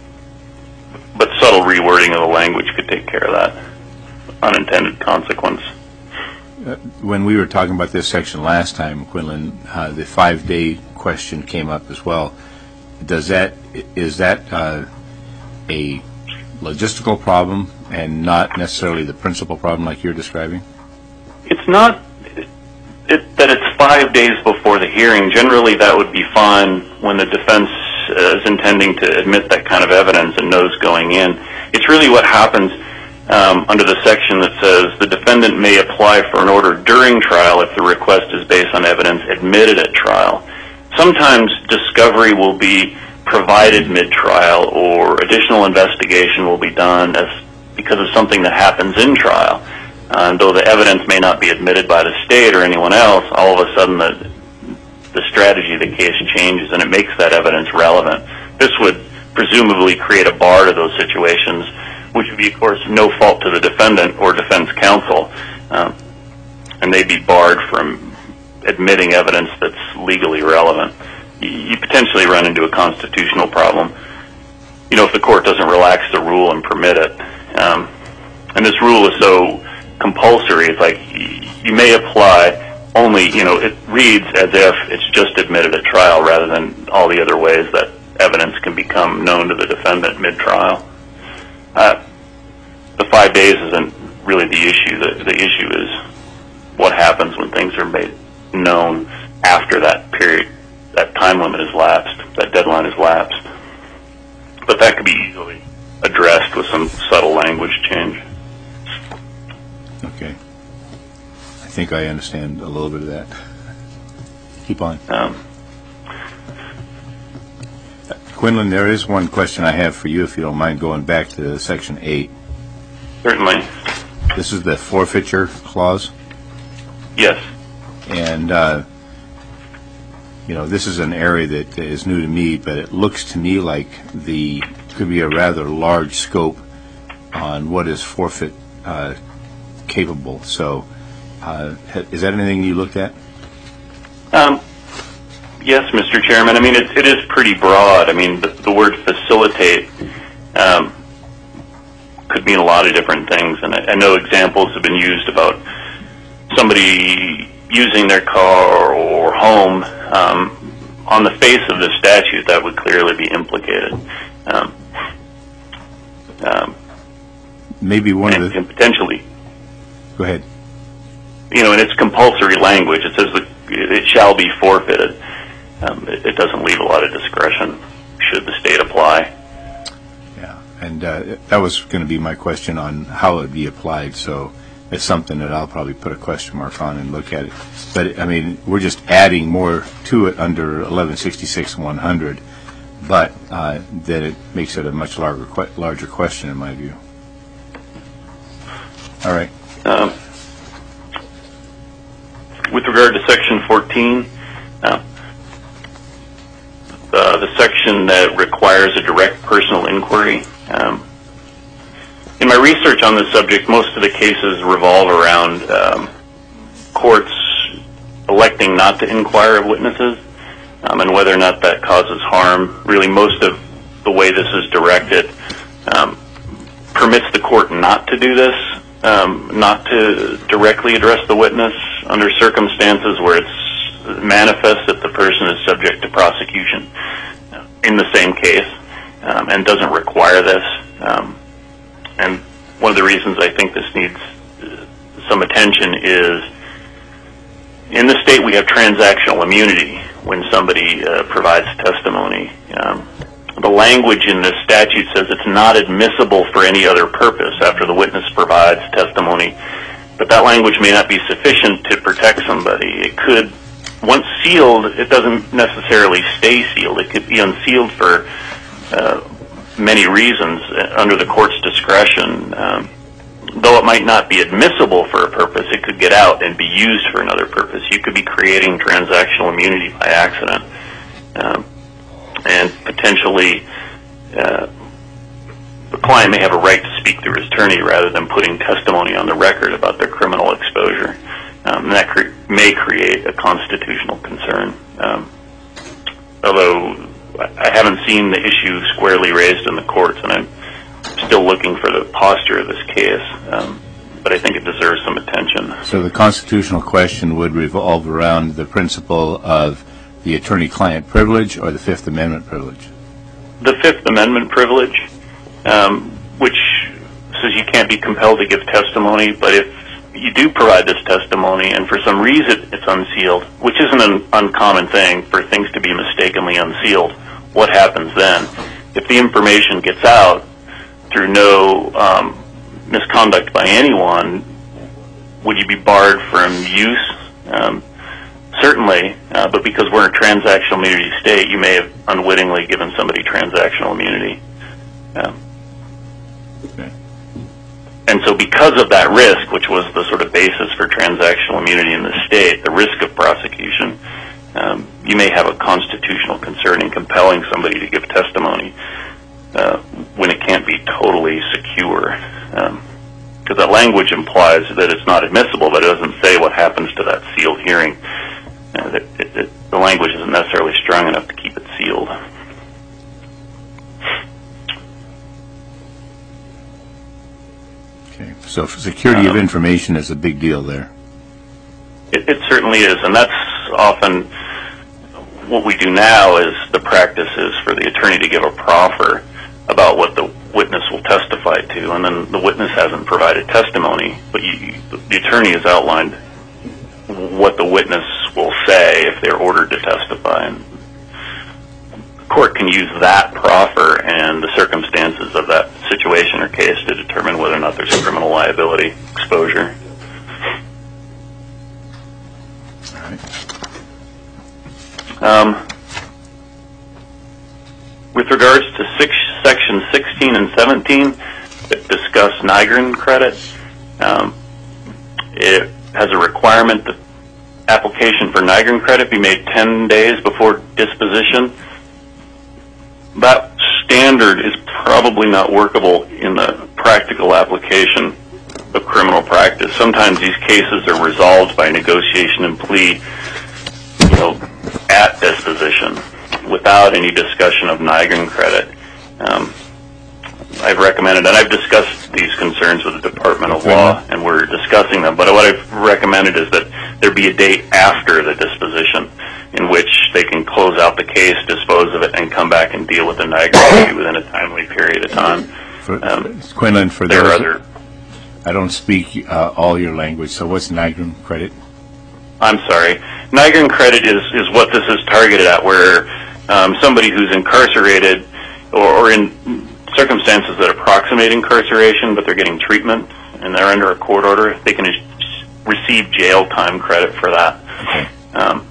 but subtle rewording of the language could take care of that unintended consequence. Uh, when we were talking about this section last time, Quinlan, uh, the five-day question came up as well. Does that is that uh, a logistical problem and not necessarily the principal problem like you're describing? It's not it, that it's five days before the hearing. Generally, that would be fine when the defense uh, is intending to admit that kind of evidence and knows going in. It's really what happens um, under the section that says the defendant may apply for an order during trial if the request is based on evidence admitted at trial. Sometimes discovery will be provided mid-trial, or additional investigation will be done as because of something that happens in trial. Uh, and though the evidence may not be admitted by the state or anyone else, all of a sudden the, the strategy of the case changes and it makes that evidence relevant. This would presumably create a bar to those situations, which would be, of course, no fault to the defendant or defense counsel. Um, and they'd be barred from admitting evidence that's legally relevant. You potentially run into a constitutional problem, you know, if the court doesn't relax the rule and permit it. Um, and this rule is so compulsory, it's like you may apply only, you know, it reads as if it's just admitted at trial rather than all the other ways that evidence can become known to the defendant mid-trial. Uh, the five days isn't really the issue. The, the issue is what happens when things are made known after that period. That time limit is lapsed, that deadline is lapsed. But that could be easily addressed with some subtle language change. Okay. I think I understand a little bit of that. Keep on. Um, Quinlan, there is one question I have for you, if you don't mind going back to section eight. certainly. This is the forfeiture clause, Yes. and uh, you know, this is an area that is new to me, but it looks to me like the could be a rather large scope on what is forfeit uh, capable. So, uh, is that anything you looked at? Um, yes, Mister Chairman. I mean, it, it is pretty broad. I mean, the, the word facilitate um, could mean a lot of different things, and I, I know examples have been used about somebody using their car or home. Um, on the face of the statute, that would clearly be implicated. Um, um, Maybe one and, of the... and potentially... Go ahead. You know, in its compulsory language, it says that it shall be forfeited. Um, it, it doesn't leave a lot of discretion should the state apply. Yeah, and uh, that was going to be my question on how it would be applied, so it's something that I'll probably put a question mark on and look at it. But, I mean, we're just adding more to it under eleven sixty-six one hundred, but uh, then it makes it a much larger, larger question in my view. All right. Um, with regard to Section fourteen, uh, uh, the section that requires a direct personal inquiry, um, in my research on this subject, most of the cases revolve around um, courts electing not to inquire of witnesses um, and whether or not that causes harm. Really, most of the way this is directed um, permits the court not to do this, um, not to directly address the witness under circumstances where it's manifest that the person is subject to prosecution in the same case um, and doesn't require this. Um, And one of the reasons I think this needs uh, some attention is in the state we have transactional immunity when somebody uh, provides testimony. Um, the language in this statute says it's not admissible for any other purpose after the witness provides testimony, but that language may not be sufficient to protect somebody. It could, once sealed, it doesn't necessarily stay sealed. It could be unsealed for uh, many reasons under the court's discretion. Um, though it might not be admissible for a purpose, it could get out and be used for another purpose. You could be creating transactional immunity by accident. Um, and potentially uh, the client may have a right to speak through his attorney rather than putting testimony on the record about their criminal exposure. Um, and that cre- may create a constitutional concern. Um, although I haven't seen the issue squarely raised in the courts, and I'm still looking for the posture of this case. Um, but I think it deserves some attention. So the constitutional question would revolve around the principle of the attorney-client privilege or the Fifth Amendment privilege? The Fifth Amendment privilege, um, which says you can't be compelled to give testimony, but if you do provide this testimony and for some reason it's unsealed, which isn't an uncommon thing for things to be mistakenly unsealed, what happens then? If the information gets out through no um, misconduct by anyone, would you be barred from use? Um, certainly, uh, but because we're in a transactional immunity state, you may have unwittingly given somebody transactional immunity. Um, Okay. And so because of that risk, which was the sort of basis for transactional immunity in the state, the risk of prosecution, um, you may have a constitutional concern in compelling somebody to give testimony uh, when it can't be totally secure. Um, because that language implies that it's not admissible, but it doesn't say what happens to that sealed hearing. Uh, that it, it, the language isn't necessarily strong enough to keep it sealed. Okay. So security of information is a big deal there. It, it certainly is, and that's often what we do now. Is the practice is for the attorney to give a proffer about what the witness will testify to, and then the witness hasn't provided testimony, but you, the attorney has outlined what the witness will say if they're ordered to testify, and the court can use that proffer and the circumstances of that situation or case to determine whether or not there's a criminal liability exposure. All right. Um, with regards to six, section sixteen and seventeen that discuss Nygren credit, um, it has a requirement that application for Nygren credit be made ten days before disposition. That standard is probably not workable in the practical application of criminal practice. Sometimes these cases are resolved by negotiation and plea, you know, at disposition without any discussion of Nygren credit. Um, I've recommended, and I've discussed these concerns with the Department of Law, and we're discussing them, but what I've recommended is that there be a date after the disposition in which they can close out the case, dispose of it, and come back and deal with the Nygren issue within a timely period of time. For, Um, Quinlan, for there are those, other, I don't speak uh, all your language, so what's Nygren credit? I'm sorry, Nygren credit is, is what this is targeted at, where um, somebody who's incarcerated or, or in circumstances that approximate incarceration, but they're getting treatment and they're under a court order, they can receive jail time credit for that. Okay. Um,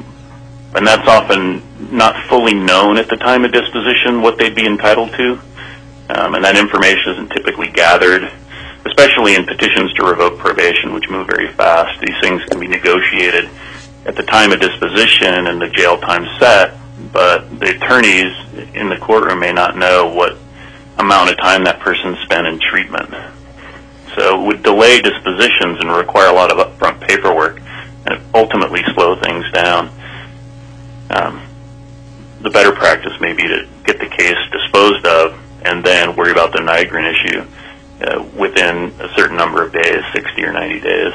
and that's often not fully known at the time of disposition what they'd be entitled to. Um, and that information isn't typically gathered, especially in petitions to revoke probation, which move very fast. These things can be negotiated at the time of disposition and the jail time set, but the attorneys in the courtroom may not know what amount of time that person spent in treatment. So it would delay dispositions and require a lot of upfront paperwork and ultimately slow things down. Um, the better practice may be to get the case disposed of and then worry about the Nygren issue uh, within a certain number of days, sixty or ninety days.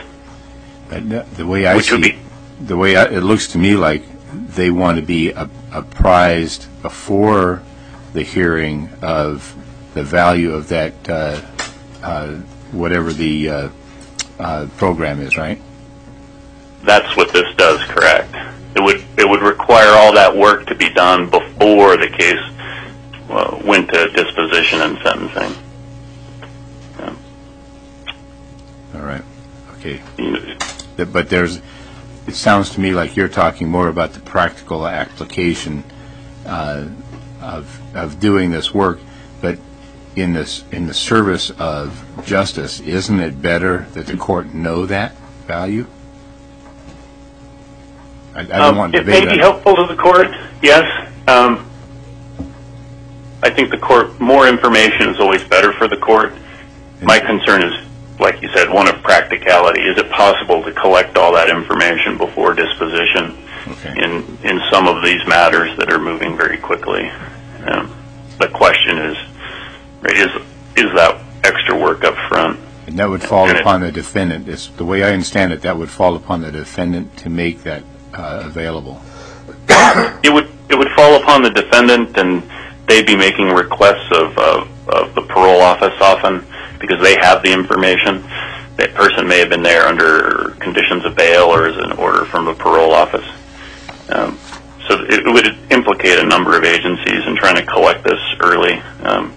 Uh, The way I Which would see, be- the way I, it looks to me like they want to be a- apprised before the hearing of the value of that, uh, uh, whatever the uh, uh, program is, right? That's what this does, correct. It would it would require all that work to be done before the case uh, went to disposition and sentencing. Yeah. All right. Okay. You know, Th- But there's, it sounds to me like you're talking more about the practical application uh, of of doing this work, but in this in the service of justice, isn't it better that the court know that value? I, I don't Um, want to it may debate be that. helpful to the court, yes. Um, I think the court, more information is always better for the court. My concern is, like you said, one of practicality. Is it possible to collect all that information before disposition Okay. in in some of these matters that are moving very quickly? Um, the question is, is is that extra work up front? And that would fall And it- upon the defendant. It's, the way I understand it, that would fall upon the defendant to make that uh, available. It would it would fall upon the defendant, and they'd be making requests of, of of the parole office often because they have the information. That person may have been there under conditions of bail or as an order from the parole office. Um, so it would implicate a number of agencies in trying to collect this early. Um,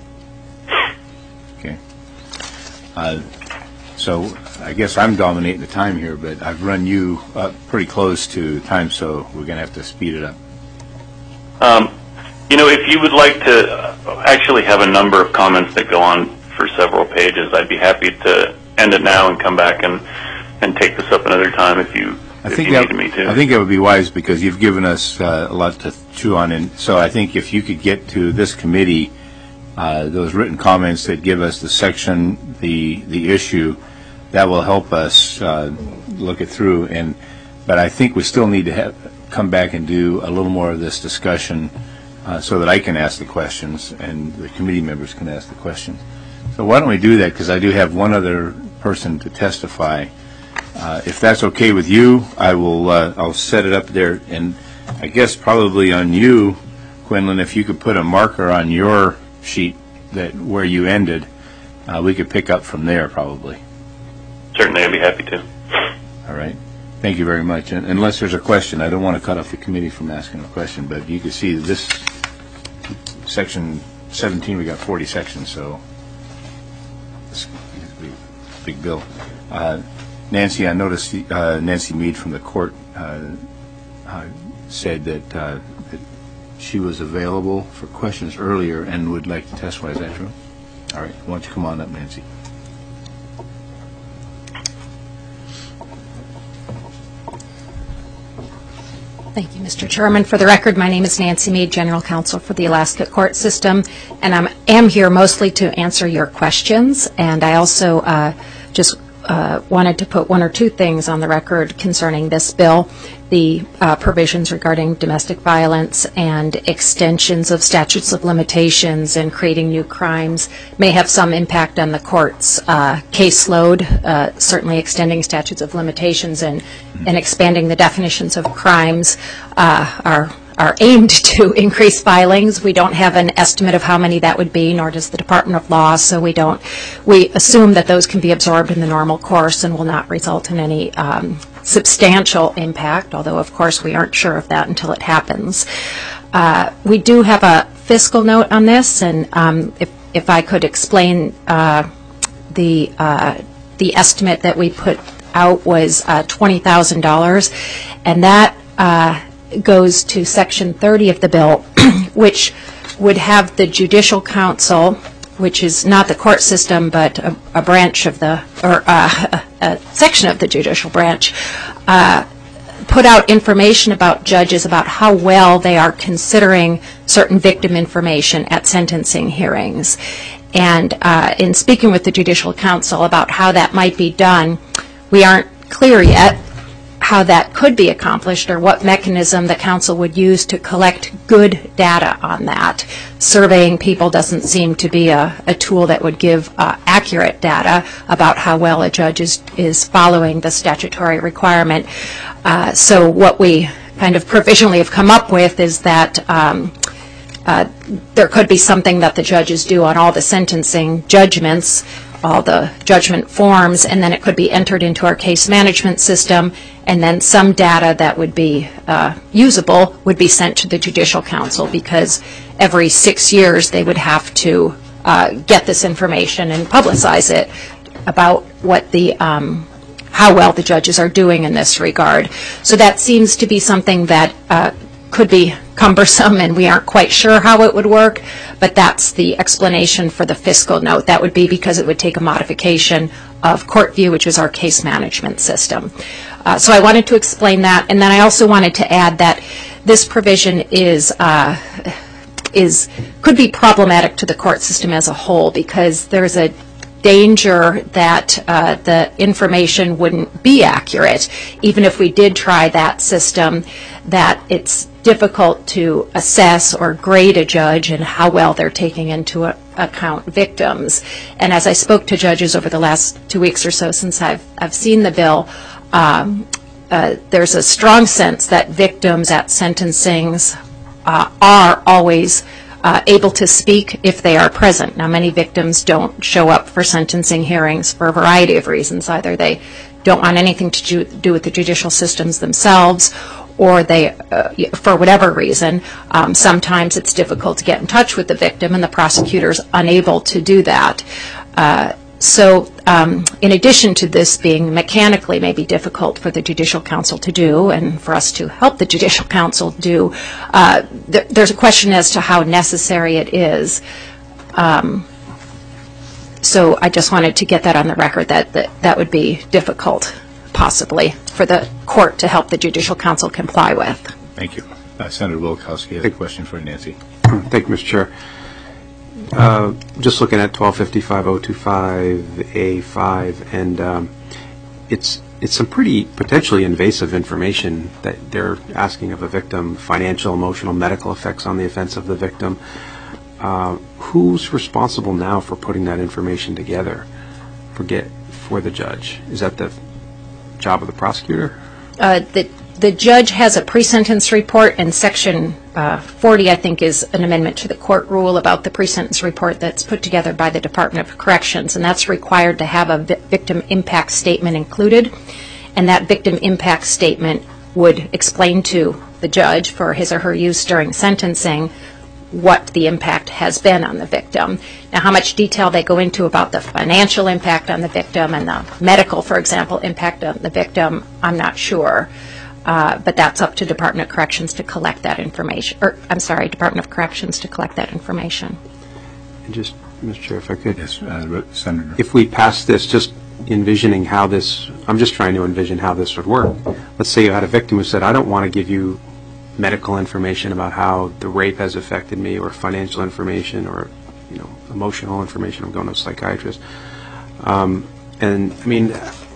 Okay. Uh, so I guess I'm dominating the time here, but I've run you up pretty close to time, so we're going to have to speed it up. Um, you know, if you would like to uh, actually have a number of comments that go on for several pages, I'd be happy to end it now and come back and, and take this up another time if you, I if think you that, needed me to. I think that would be wise because you've given us uh, a lot to chew on, and so I think if you could get to this committee uh, those written comments that give us the section, the the issue, that will help us uh, look it through. And but I think we still need to have come back and do a little more of this discussion uh, so that I can ask the questions and the committee members can ask the questions. So why don't we do that? Because I do have one other person to testify. Uh, if that's okay with you, I will. Uh, I'll set it up there, and I guess probably on you, Quinlan, if you could put a marker on your sheet that where you ended, uh, we could pick up from there probably. Certainly, I'd be happy to. All right. Thank you very much. And unless there's a question, I don't want to cut off the committee from asking a question, but you can see this section seventeen, we got forty sections, so it's a big, big bill. Uh, Nancy, I noticed uh, Nancy Mead from the court uh, uh, said that, uh, that she was available for questions earlier and would like to testify. Is that true? All right. Why don't you come on up, Nancy? Thank you, Mister Chairman. For the record, my name is Nancy Mead, General Counsel for the Alaska Court System, and I am here mostly to answer your questions. And I also uh, just uh, wanted to put one or two things on the record concerning this bill. The uh, provisions regarding domestic violence and extensions of statutes of limitations and creating new crimes may have some impact on the court's uh, caseload, uh, certainly extending statutes of limitations and, and expanding the definitions of crimes uh, are are aimed to increase filings. We don't have an estimate of how many that would be, nor does the Department of Law, so we don't, we assume that those can be absorbed in the normal course and will not result in any um, substantial impact, although of course we aren't sure of that until it happens. Uh, we do have a fiscal note on this, and um, if, if I could explain uh, the, uh, the estimate that we put out was uh, twenty thousand dollars, and that uh, goes to Section thirty of the bill, which would have the Judicial Council, which is not the court system, but a, a branch of the, or uh, a, a section of the judicial branch, uh, put out information about judges about how well they are considering certain victim information at sentencing hearings. And uh, in speaking with the Judicial Council about how that might be done, we aren't clear yet how that could be accomplished or what mechanism the council would use to collect good data on that. Surveying people doesn't seem to be a, a tool that would give uh, accurate data about how well a judge is, is following the statutory requirement. Uh, so what we kind of provisionally have come up with is that um, uh, there could be something that the judges do on all the sentencing judgments, all the judgment forms, and then it could be entered into our case management system, and then some data that would be uh, usable would be sent to the Judicial Council, because every six years they would have to uh, get this information and publicize it about what the um, how well the judges are doing in this regard. So that seems to be something that uh, could be cumbersome, and we aren't quite sure how it would work, but that's the explanation for the fiscal note. That would be because it would take a modification of CourtView, which is our case management system. Uh, so I wanted to explain that, and then I also wanted to add that this provision is uh, is could be problematic to the court system as a whole, because there's a danger that uh, the information wouldn't be accurate. Even if we did try that system, that it's difficult to assess or grade a judge and how well they're taking into a, account victims. And as I spoke to judges over the last two weeks or so since I've, I've seen the bill, um, uh, there's a strong sense that victims at sentencings uh, are always Uh, able to speak if they are present. Now, many victims don't show up for sentencing hearings for a variety of reasons. Either they don't want anything to do, do with the judicial systems themselves, or they, uh, for whatever reason, um, sometimes it's difficult to get in touch with the victim, and the prosecutor's unable to do that. Uh, So um, in addition to this being mechanically maybe difficult for the Judicial Council to do and for us to help the Judicial Council do, uh, th there's a question as to how necessary it is. Um, so I just wanted to get that on the record, that, that that would be difficult, possibly, for the court to help the Judicial Council comply with. Thank you. Uh, Senator Wilkowski has a question for Nancy. Thank you, Mister Chair. Uh, just looking at twelve fifty-five oh twenty-five A five, and um, it's it's some pretty potentially invasive information that they're asking of a victim: financial, emotional, medical effects on the offense of the victim. Uh, who's responsible now for putting that information together for get for the judge? Is that the job of the prosecutor? Uh, the the judge has a pre-sentence report, and Section uh, forty, I think, is an amendment to the court rule about the pre-sentence report that's put together by the Department of Corrections, and that's required to have a vi victim impact statement included, and that victim impact statement would explain to the judge for his or her use during sentencing what the impact has been on the victim. Now, how much detail they go into about the financial impact on the victim and the medical, for example, impact on the victim, I'm not sure. Uh, but that's up to Department of Corrections to collect that information. Or, I'm sorry, Department of Corrections to collect that information. And just, Mister Chair, if I could. Yes, uh, Senator. If we pass this, just envisioning how this, I'm just trying to envision how this would work. Let's say you had a victim who said, I don't want to give you medical information about how the rape has affected me, or financial information, or, you know, emotional information. I'm going to a psychiatrist. Um, and, I mean,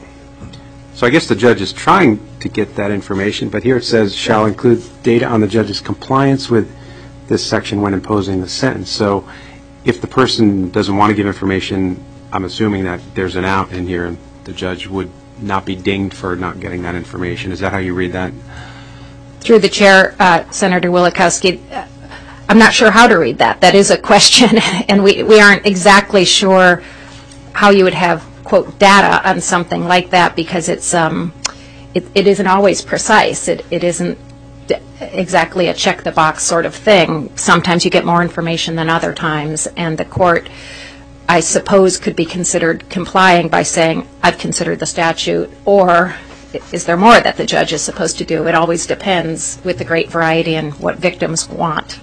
so I guess the judge is trying to get that information, but here it says, shall include data on the judge's compliance with this section when imposing the sentence. So if the person doesn't want to give information, I'm assuming that there's an out in here, and the judge would not be dinged for not getting that information. Is that how you read that? Through the chair, uh, Senator Wilkowski, uh, I'm not sure how to read that. That is a question, and we, we aren't exactly sure how you would have, quote, data on something like that, because it's um, it, it isn't always precise. It, it isn't exactly a check-the-box sort of thing. Sometimes you get more information than other times, and the court, I suppose, could be considered complying by saying, I've considered the statute, or is there more that the judge is supposed to do? It always depends, with the great variety and what victims want.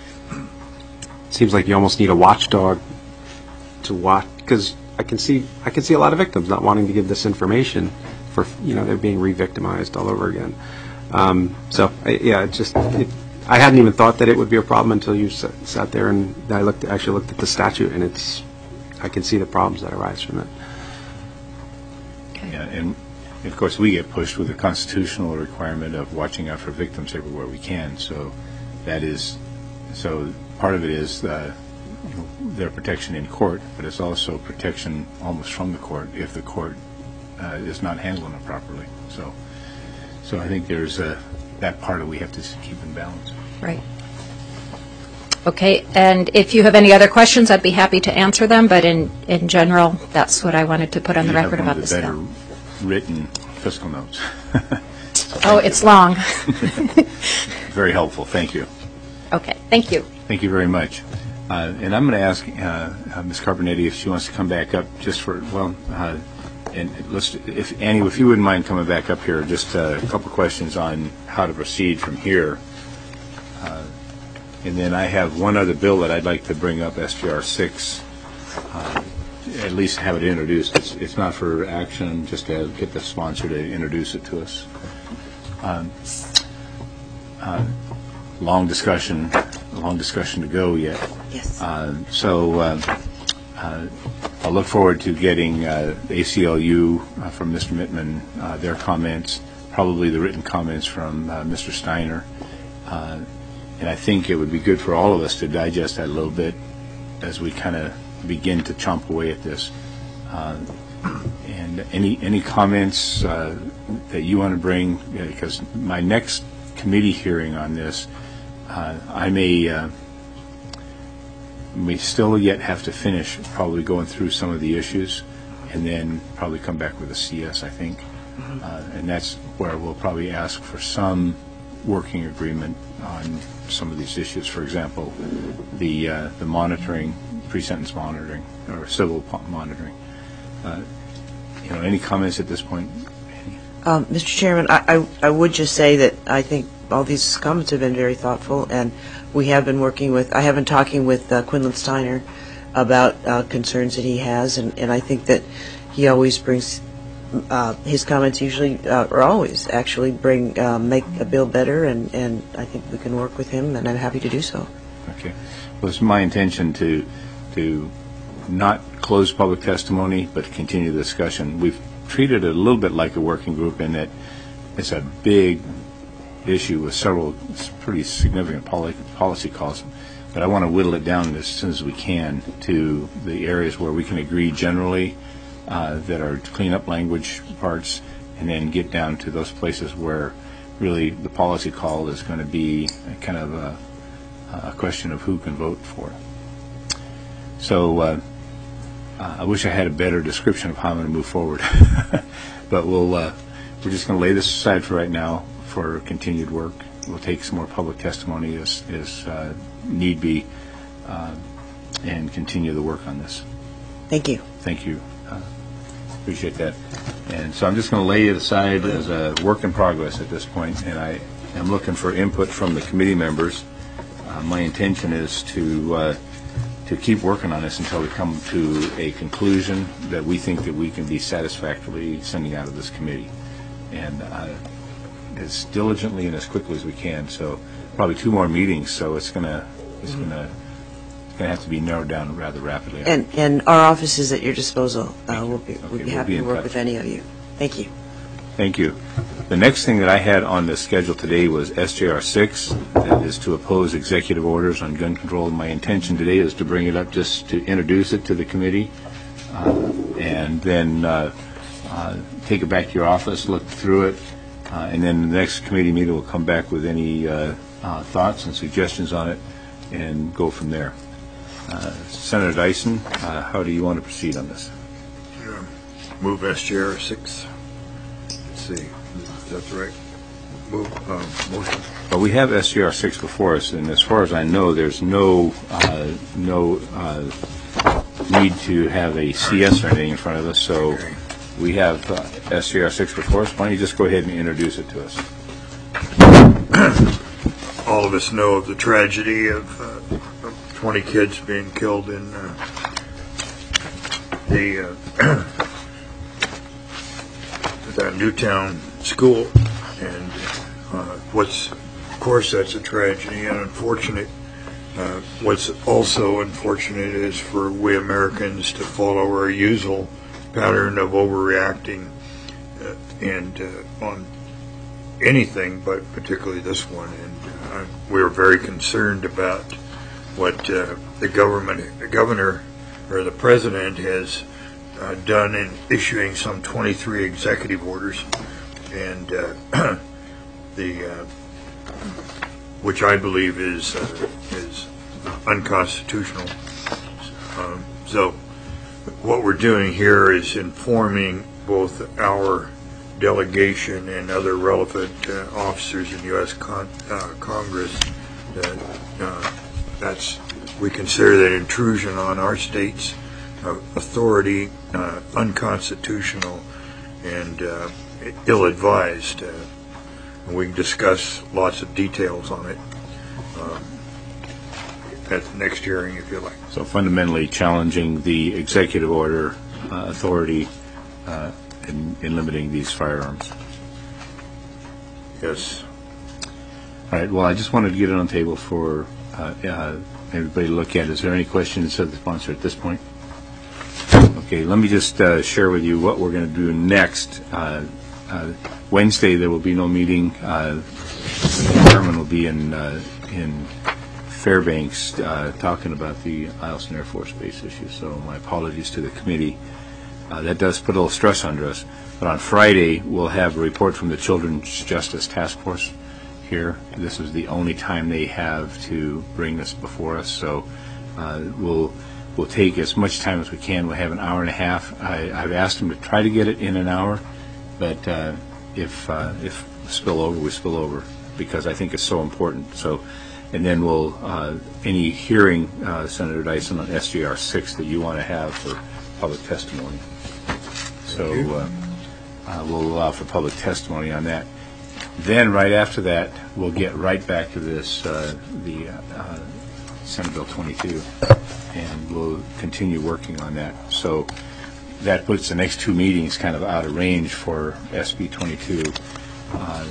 Seems like you almost need a watchdog to watch, because I can see I can see a lot of victims not wanting to give this information for, you know, they're being re-victimized all over again. Um, so I, yeah, it just it, I hadn't even thought that it would be a problem until you sat, sat there and I looked actually looked at the statute, and it's I can see the problems that arise from it. Okay. Yeah, and of course we get pushed with the constitutional requirement of watching out for victims everywhere we can. So that is so part of it is uh, you know, their protection in court, but it's also protection almost from the court if the court uh, is not handling it properly. So, so I think there's uh, that part that we have to keep in balance. Right. Okay, and if you have any other questions, I'd be happy to answer them, but in, in general, that's what I wanted to put on the You have record one about of this the better bill. written fiscal notes. Oh, it's long. Very helpful. Thank you. Okay, thank you. Thank you very much. Uh, and I'm going to ask uh, uh, Miz Carbonetti if she wants to come back up just for, well, uh, and let's, if Annie, if you wouldn't mind coming back up here, just uh, a couple questions on how to proceed from here. Uh, and then I have one other bill that I'd like to bring up, S G R six, uh, at least have it introduced. It's, it's not for action, just to get the sponsor to introduce it to us. Um, uh, long discussion, long discussion to go yet. Yes. Uh, so uh, uh, I'll look forward to getting uh, A C L U uh, from Mister Mittman, uh, their comments, probably the written comments from uh, Mister Steiner. Uh, and I think it would be good for all of us to digest that a little bit as we kind of begin to chomp away at this. Uh, and any any comments uh, that you want to bring, because my next committee hearing on this, uh, I may uh, may still yet have to finish probably going through some of the issues, and then probably come back with a C S, I think. Mm-hmm. uh, and that's where we'll probably ask for some working agreement on some of these issues. For example, the uh, the monitoring, pre-sentence monitoring, or civil monitoring. Uh, you know, any comments at this point? Um, Mister Chairman, I, I, I would just say that I think all these comments have been very thoughtful, and we have been working with, I have been talking with uh, Quinlan Steiner about uh, concerns that he has, and, and I think that he always brings, uh, his comments usually, uh, or always actually bring, uh, make a bill better, and, and I think we can work with him, and I'm happy to do so. Okay. Well, it's my intention to, to not close public testimony, but to continue the discussion. We've treated it a little bit like a working group in that it's a big issue with several pretty significant poli- policy calls, but I want to whittle it down as soon as we can to the areas where we can agree generally uh, that are cleanup language parts, and then get down to those places where really the policy call is going to be a kind of a, a question of who can vote for it. So uh, uh, I wish I had a better description of how I'm going to move forward, but we'll uh, we're just going to lay this aside for right now for continued work. We'll take some more public testimony as, as uh, need be, uh, and continue the work on this. Thank you. Thank you. Uh, appreciate that. And so I'm just going to lay it aside as a work in progress at this point, and I am looking for input from the committee members. Uh, my intention is to uh, to keep working on this until we come to a conclusion that we think that we can be satisfactorily sending out of this committee, and uh, as diligently and as quickly as we can. So probably two more meetings. So it's gonna it's mm-hmm. gonna it's gonna have to be narrowed down rather rapidly. And and our office is at your disposal. Uh, we'll be okay, we'll be we'll happy be to work touch. with any of you. Thank you. Thank you. The next thing that I had on the schedule today was S J R six, that is to oppose executive orders on gun control. My intention today is to bring it up just to introduce it to the committee, uh, and then uh, uh, take it back to your office, look through it, uh, and then the next committee meeting will come back with any uh, uh, thoughts and suggestions on it, and go from there. Uh, Senator Dyson, uh, how do you want to proceed on this? Yeah. Move S J R six. Let's see. That's right. Move, um, motion. Well, we have S J R six before us, and as far as I know, there's no uh, no uh, need to have a C S or anything in front of us. So okay. We have uh, S J R six before us. Why don't you just go ahead and introduce it to us? All of us know of the tragedy of, uh, of twenty kids being killed in uh, the uh, that Newtown school, and uh, what's, of course, that's a tragedy and unfortunate. Uh, what's also unfortunate is for we Americans to follow our usual pattern of overreacting uh, and uh, on anything, but particularly this one. And uh, we're very concerned about what uh, the government, the governor, or the president has Uh, done in issuing some twenty-three executive orders, and uh, the uh, which I believe is uh, is unconstitutional. Um, so, what we're doing here is informing both our delegation and other relevant uh, officers in U S Con- uh, Congress that uh, that's we consider that intrusion on our state's authority uh, unconstitutional and uh, ill-advised. Uh, and we can discuss lots of details on it um, at the next hearing, if you like. So fundamentally challenging the executive order uh, authority uh, in, in limiting these firearms. Yes. All right. Well, I just wanted to get it on the table for uh, uh, everybody to look at. Is there any questions of the sponsor at this point? Okay, let me just uh, share with you what we're going to do next. Uh, uh, Wednesday, there will be no meeting. Uh, the chairman will be in uh, in Fairbanks uh, talking about the Eielson Air Force Base issue, so my apologies to the committee. Uh, that does put a little stress under us. But on Friday, we'll have a report from the Children's Justice Task Force here. This is the only time they have to bring this before us, so uh, we'll we'll take as much time as we can. We'll have an hour and a half. I, I've asked them to try to get it in an hour, but uh, if uh, if we spill over, we spill over, because I think it's so important. So, and then we'll uh, any hearing, uh, Senator Dyson, on S J R six that you want to have for public testimony. So uh, uh, we'll allow for public testimony on that. Then right after that, we'll get right back to this, uh, the uh, Senate Bill twenty-two, and we'll continue working on that. So that puts the next two meetings kind of out of range for S B twenty-two. Uh,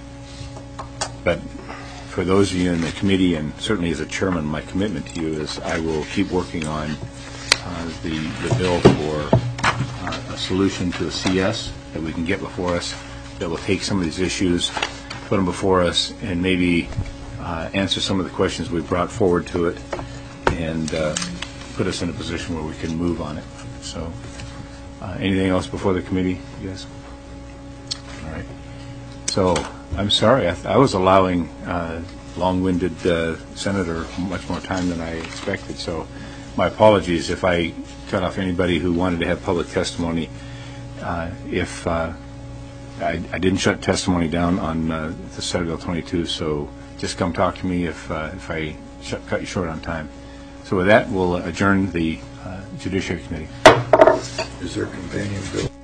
but for those of you in the committee, and certainly as a chairman, my commitment to you is I will keep working on uh, the, the bill for uh, a solution to the C S that we can get before us, that will take some of these issues, put them before us, and maybe uh, answer some of the questions we've brought forward to it, and uh, put us in a position where we can move on it. So, uh, anything else before the committee, yes? All right. So, I'm sorry. I, th- I was allowing uh, long-winded uh, senator much more time than I expected. So, my apologies if I cut off anybody who wanted to have public testimony. Uh, if uh, I, I didn't shut testimony down on uh, the Senate Bill twenty-two, so just come talk to me if uh, if I sh- cut you short on time. So with that, we'll adjourn the uh, Judiciary Committee. Is there a companion bill?